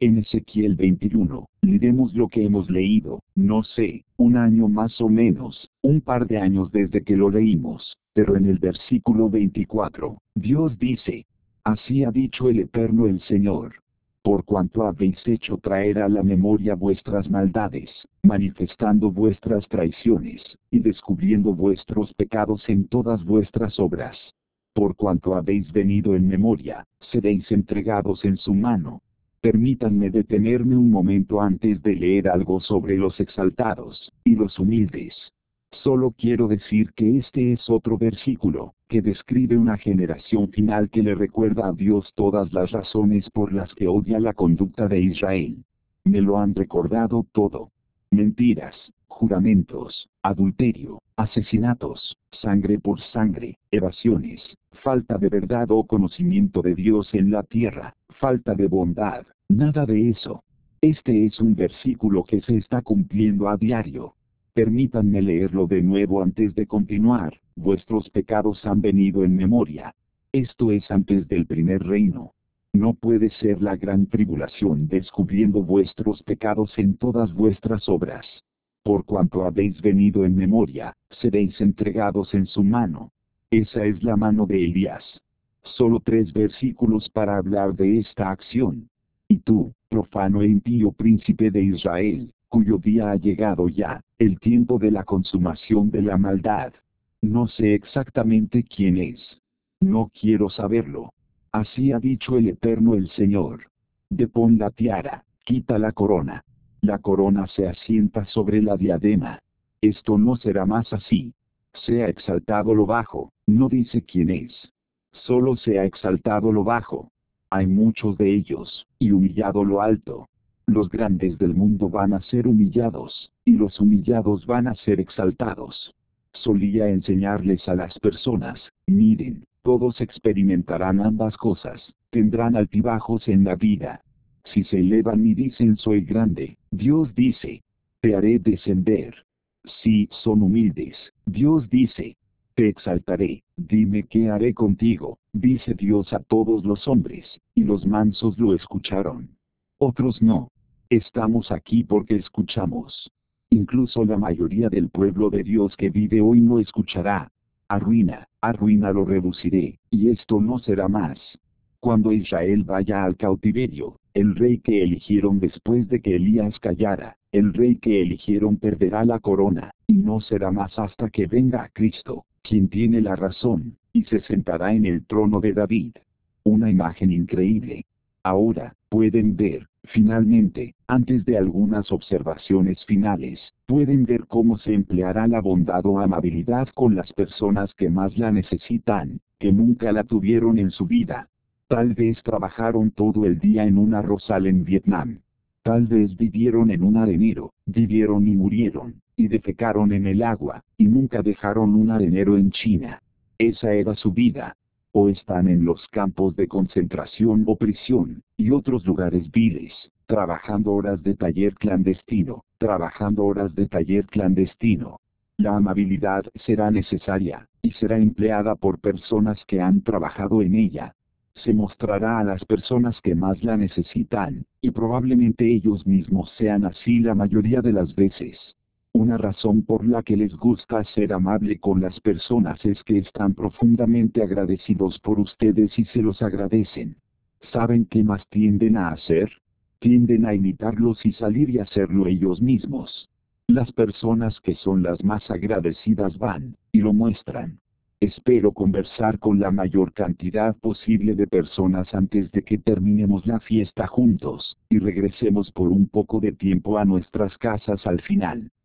En Ezequiel veintiuno, leemos lo que hemos leído, no sé, un año más o menos, un par de años desde que lo leímos, pero en el versículo veinticuatro, Dios dice, así ha dicho el Eterno el Señor. Por cuanto habéis hecho traer a la memoria vuestras maldades, manifestando vuestras traiciones, y descubriendo vuestros pecados en todas vuestras obras. Por cuanto habéis venido en memoria, seréis entregados en su mano. Permítanme detenerme un momento antes de leer algo sobre los exaltados, y los humildes. Solo quiero decir que este es otro versículo, que describe una generación final que le recuerda a Dios todas las razones por las que odia la conducta de Israel. Me lo han recordado todo. Mentiras, juramentos, adulterio, asesinatos, sangre por sangre, evasiones, falta de verdad o conocimiento de Dios en la tierra, falta de bondad, nada de eso. Este es un versículo que se está cumpliendo a diario. Permítanme leerlo de nuevo antes de continuar. Vuestros pecados han venido en memoria. Esto es antes del primer reino. No puede ser la gran tribulación descubriendo vuestros pecados en todas vuestras obras. Por cuanto habéis venido en memoria, seréis entregados en su mano. Esa es la mano de Elías. Solo tres versículos para hablar de esta acción. Y tú, profano e impío príncipe de Israel, cuyo día ha llegado ya, el tiempo de la consumación de la maldad. No sé exactamente quién es. No quiero saberlo. Así ha dicho el Eterno el Señor. Depón la tiara, quita la corona. La corona se asienta sobre la diadema. Esto no será más así. Sea exaltado lo bajo, no dice quién es. Solo sea exaltado lo bajo. Hay muchos de ellos, y humillado lo alto. Los grandes del mundo van a ser humillados, y los humillados van a ser exaltados. Solía enseñarles a las personas, miren, todos experimentarán ambas cosas, tendrán altibajos en la vida. Si se elevan y dicen soy grande, Dios dice, te haré descender. Si son humildes, Dios dice, te exaltaré. Dime qué haré contigo, dice Dios a todos los hombres, y los mansos lo escucharon. Otros no. Estamos aquí porque escuchamos. Incluso la mayoría del pueblo de Dios que vive hoy no escuchará. Arruina, arruina lo reduciré, y esto no será más. Cuando Israel vaya al cautiverio, el rey que eligieron después de que Elías callara, el rey que eligieron perderá la corona, y no será más hasta que venga Cristo, quien tiene la razón, y se sentará en el trono de David. Una imagen increíble. Ahora, pueden ver, finalmente, antes de algunas observaciones finales, pueden ver cómo se empleará la bondad o amabilidad con las personas que más la necesitan, que nunca la tuvieron en su vida. Tal vez trabajaron todo el día en un arrozal en Vietnam. Tal vez vivieron en un arenero, vivieron y murieron, y defecaron en el agua, y nunca dejaron un arenero en China. Esa era su vida. O están en los campos de concentración o prisión, y otros lugares viles, trabajando horas de taller clandestino, trabajando horas de taller clandestino. La amabilidad será necesaria, y será empleada por personas que han trabajado en ella. Se mostrará a las personas que más la necesitan, y probablemente ellos mismos sean así la mayoría de las veces. Una razón por la que les gusta ser amable con las personas es que están profundamente agradecidos por ustedes y se los agradecen. ¿Saben qué más tienden a hacer? Tienden a imitarlos y salir y hacerlo ellos mismos. Las personas que son las más agradecidas van, y lo muestran. Espero conversar con la mayor cantidad posible de personas antes de que terminemos la fiesta juntos, y regresemos por un poco de tiempo a nuestras casas al final.